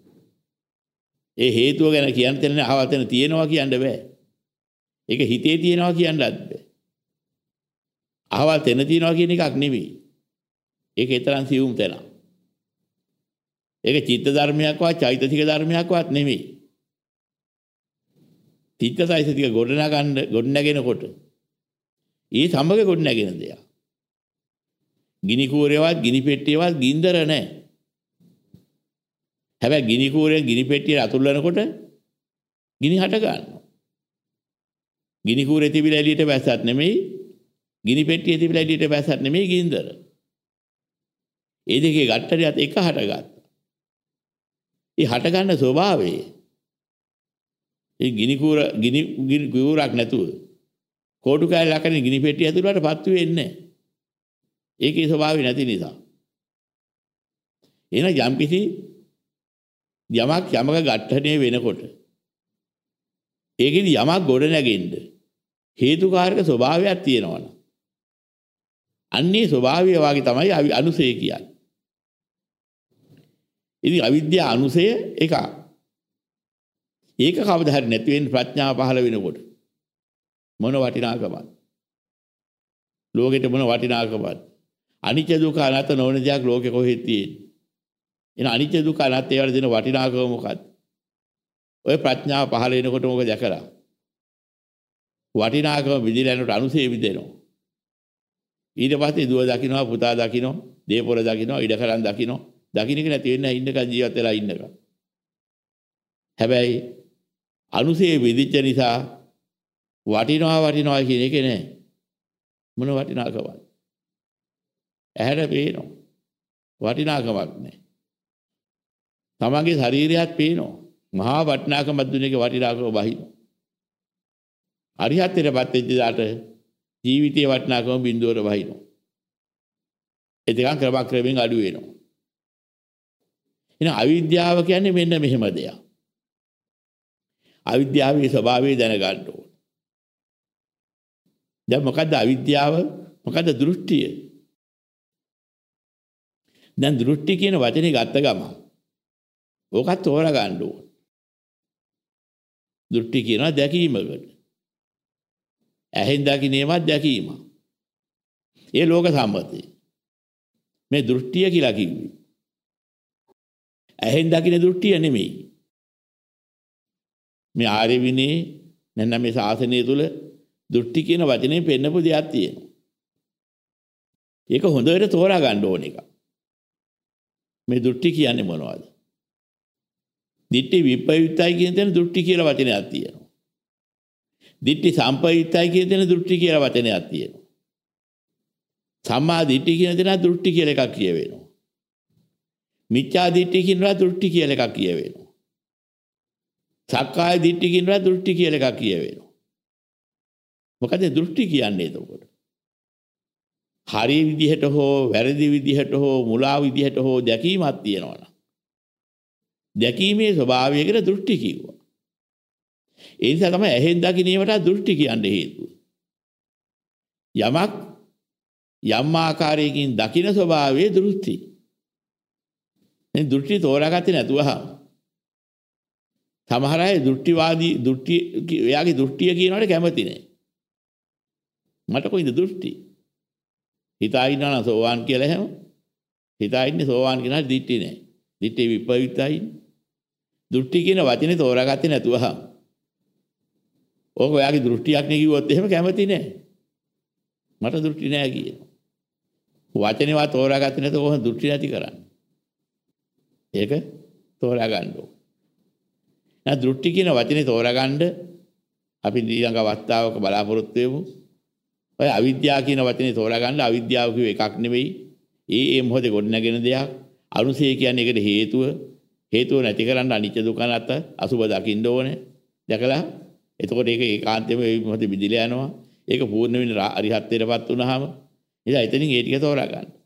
ඒ හේතුව ගැන කියන්න තැන අවතන තියෙනවා කියන්න බෑ. ඒක හිතේ තියෙනවා කියන්නත් බෑ. අහවල් තැන තියෙනවා කියන එකක් නෙවෙයි. ඒක ඊතරම් සියුම් තැන. ඒක චිත්ත ධර්මයක්වත් චෛතසික ධර්මයක්වත් නෙවෙයි. චිත්තසයිසික ගොඩ නැගෙනකොට ඒ සමග ගොඩ නැගෙන දෙයක්. ගිනි කූරේවත් ගිනි පෙට්ටියවත් ගින්දර නැහැ. හැබැයි ගිනි කූරෙන් ගිනි පෙට්ටිය අතුල්ලනකොට ගිනි හට ගන්නවා. ගිනි කූරේ තිබිලා එළියට බැස්සත් නෙමෙයි ගිනි පෙට්ටියේ තිබිලා එළියට බැස්සත් නෙමෙයි ගින්දර. ඒ දෙකේ ගැටරියත් එක හටගත්තා. ඒ හට ගන්න ස්වභාවය ඒ ගිනි කූරක් නැතුව කෝටු කෑල්ල අකරන ගිනි පෙට්ටිය ඇතුළට පත්තු වෙන්නේ නැහැ. ඒකේ ස්වභාවය නැති නිසා. එන යම්කිසි යමක ගැටණය වෙනකොට ඒකෙදි යමක් ගොඩ නැගෙන්න හේතුකාරක ස්වභාවයක් තියෙනවනේ. අන්නේ ස්වභාවය වාගේ තමයි අනුසය කියන්නේ. ඉතින් අවිද්‍යා අනුසය එක. ඒක කවදා හරි නැති වෙන ප්‍රඥාව පහළ වෙනකොට මොන වටිනාකමක්ද? ලෝකෙට මොන වටිනාකමක්ද? අනිත්‍ය දුක්ඛ අනාත්ම නොවන දෙයක් ලෝකෙ කොහෙද තියෙන්නේ? එන අනිත්‍ය දුක්ඛ අනාත්ම ඒවට දෙන වටිනාකම මොකක්ද? ඔය ප්‍රඥාව පහළ වෙනකොට මොකද දැකලා? වටිනාකම විදිලා යනකොට අනුසය විදෙනවා. ඊට පස්සේ දුව දකින්නවා පුතා දකින්නවා දේපොළ දකින්නවා ඉඩකරන් දකින්නවා දකින්න එක නැති වෙන්නේ ඉන්නකන් ජීවත් වෙලා ඉන්නකන්. හැබැයි අනුසය විදිච්ච නිසා වටිනවා කියන එක නෑ. මොන වටිනාකමක්ද? ඇහැට පේනවා. වටිනාකමක් නෑ. තමන්ගේ ශරීරයත් පේනවා. මහා වටිනාකමක් දුන්න එක වටිනාකම බහිනවා. අරිහත්ත්වයටපත් වෙච්ච දාට ජීවිතයේ වටිනාකම බිඳුවර වහිනවා. ඒ දෙකම ක්‍රමයෙන් අඩු වෙනවා. එහෙනම් අවිද්‍යාව කියන්නේ මෙන්න මෙහෙම දෙයක්. අවිද්‍යාවේ ස්වභාවය දැනගන්න ඕන. දැන් මොකද්ද අවිද්‍යාව? මොකද්ද දෘෂ්ටිය? දැන් දෘෂ්ටි කියන වචනේ ගත්ත ගමන් ඕකත් තෝරා ගන්න ඕන. දෘෂ්ටි කියනවා දැකීමකට. ඇහෙන් දකින්නේවත් දැකීම. ඒ ලෝක සම්මතය. මේ දෘෂ්ටිය කියලා කිව්වේ. ඇහෙන් දකින්න දෘෂ්ටිය නෙමෙයි. මේ ආර්ය විනයේ නැත්නම් මේ ශාසනය තුල දෘෂ්ටි කියන වචනේ පෙන්නපු දෙයක් තියෙනවා. ඒක හොඳට තෝරා ගන්න ඕන එක. මේ දෘෂ්ටි කියන්නේ මොනවද? දිට්ඨි විප්‍රයුක්තයි කියන තැන දෘෂ්ටි කියලා වචනයක් තියෙනවා. දිට්ඨි සම්පයුක්තයි කියන තැන දෘෂ්ටි කියලා වචනයක් තියෙනවා. සම්මා දිට්ඨි කියන තැන දෘෂ්ටි කියලා එකක් කියවෙනවා. මිච්ඡා දිට්ඨි කියනවා දෘෂ්ටි කියලා එකක් කියවෙනවා. සක්කාය දිට්ඨි කියනවා දෘෂ්ටි කියලා එකක් කියවෙනවා. මොකද දෘෂ්ටි කියන්නේ එතකොට? හරි විදිහට හෝ වැරදි විදිහට හෝ මුලා විදිහට හෝ දැකීමක් තියෙනවනේ. දැකීමේ ස්වභාවයකට දෘෂ්ටි කිව්වා. ඒ නිසා තමයි ඇහෙන් දකින්නේවට දෘෂ්ටි කියන්නේ හේතුව. යමක් යම් ආකාරයකින් දකින්න ස්වභාවයේ දෘෂ්ටි. මේ දෘෂ්ටි තෝරාගත්තේ නැතුවහම සමහර අය දෘෂ්ටිවාදී එයාගේ දෘෂ්ටිය කියනවට කැමති නැහැ. මට කොයිද දෘෂ්ටි? හිතා ඉන්නවා නම් සෝවාන් කියලා එහෙම. හිතා ඉන්නේ සෝවාන් කියනවා දිට්ඨි නැහැ. දිට්ඨි විපවිතයි. දෘෂ්ටි කියන වචනේ තෝරාගත්තේ නැතුවහම ඕක ඔයාගේ දෘෂ්ටියක් නේ කිව්වොත් එහෙම කැමති නෑ. මට දෘෂ්ටි නෑ කියේ. වචනේවත් තෝරාගත්තේ නැත්නම් ඕක දෘෂ්ටි නැති කරන්නේ. ඒක තෝරා ගන්න ඕන. නැත් දෘෂ්ටි කියන වචනේ තෝරාගන්න අපි ඊළඟ අවස්ථාවක බලාපොරොත්තු වෙමු. ඔය අවිද්‍යාව කියන වචනේ තෝරාගන්න අවිද්‍යාව කිව්ව එකක් නෙවෙයි. ඒ මොහොතේ ගොඩනගෙන දෙයක්. අනුසය කියන්නේ ඒකට හේතුව නැති කරන්න අනිත්‍ය දුක්ඛ අනාත්ම අසුබ දකින්න ඕනේ. දැකලා එතකොට ඒක ඒකාන්තයෙන්ම මේ මොහොතේ විදිලා යනවා. ඒක පූර්ණ වෙන අරිහත්ත්වයටපත් වුණාම ඉතින් එතනින් ඒ ටික තෝරා ගන්න.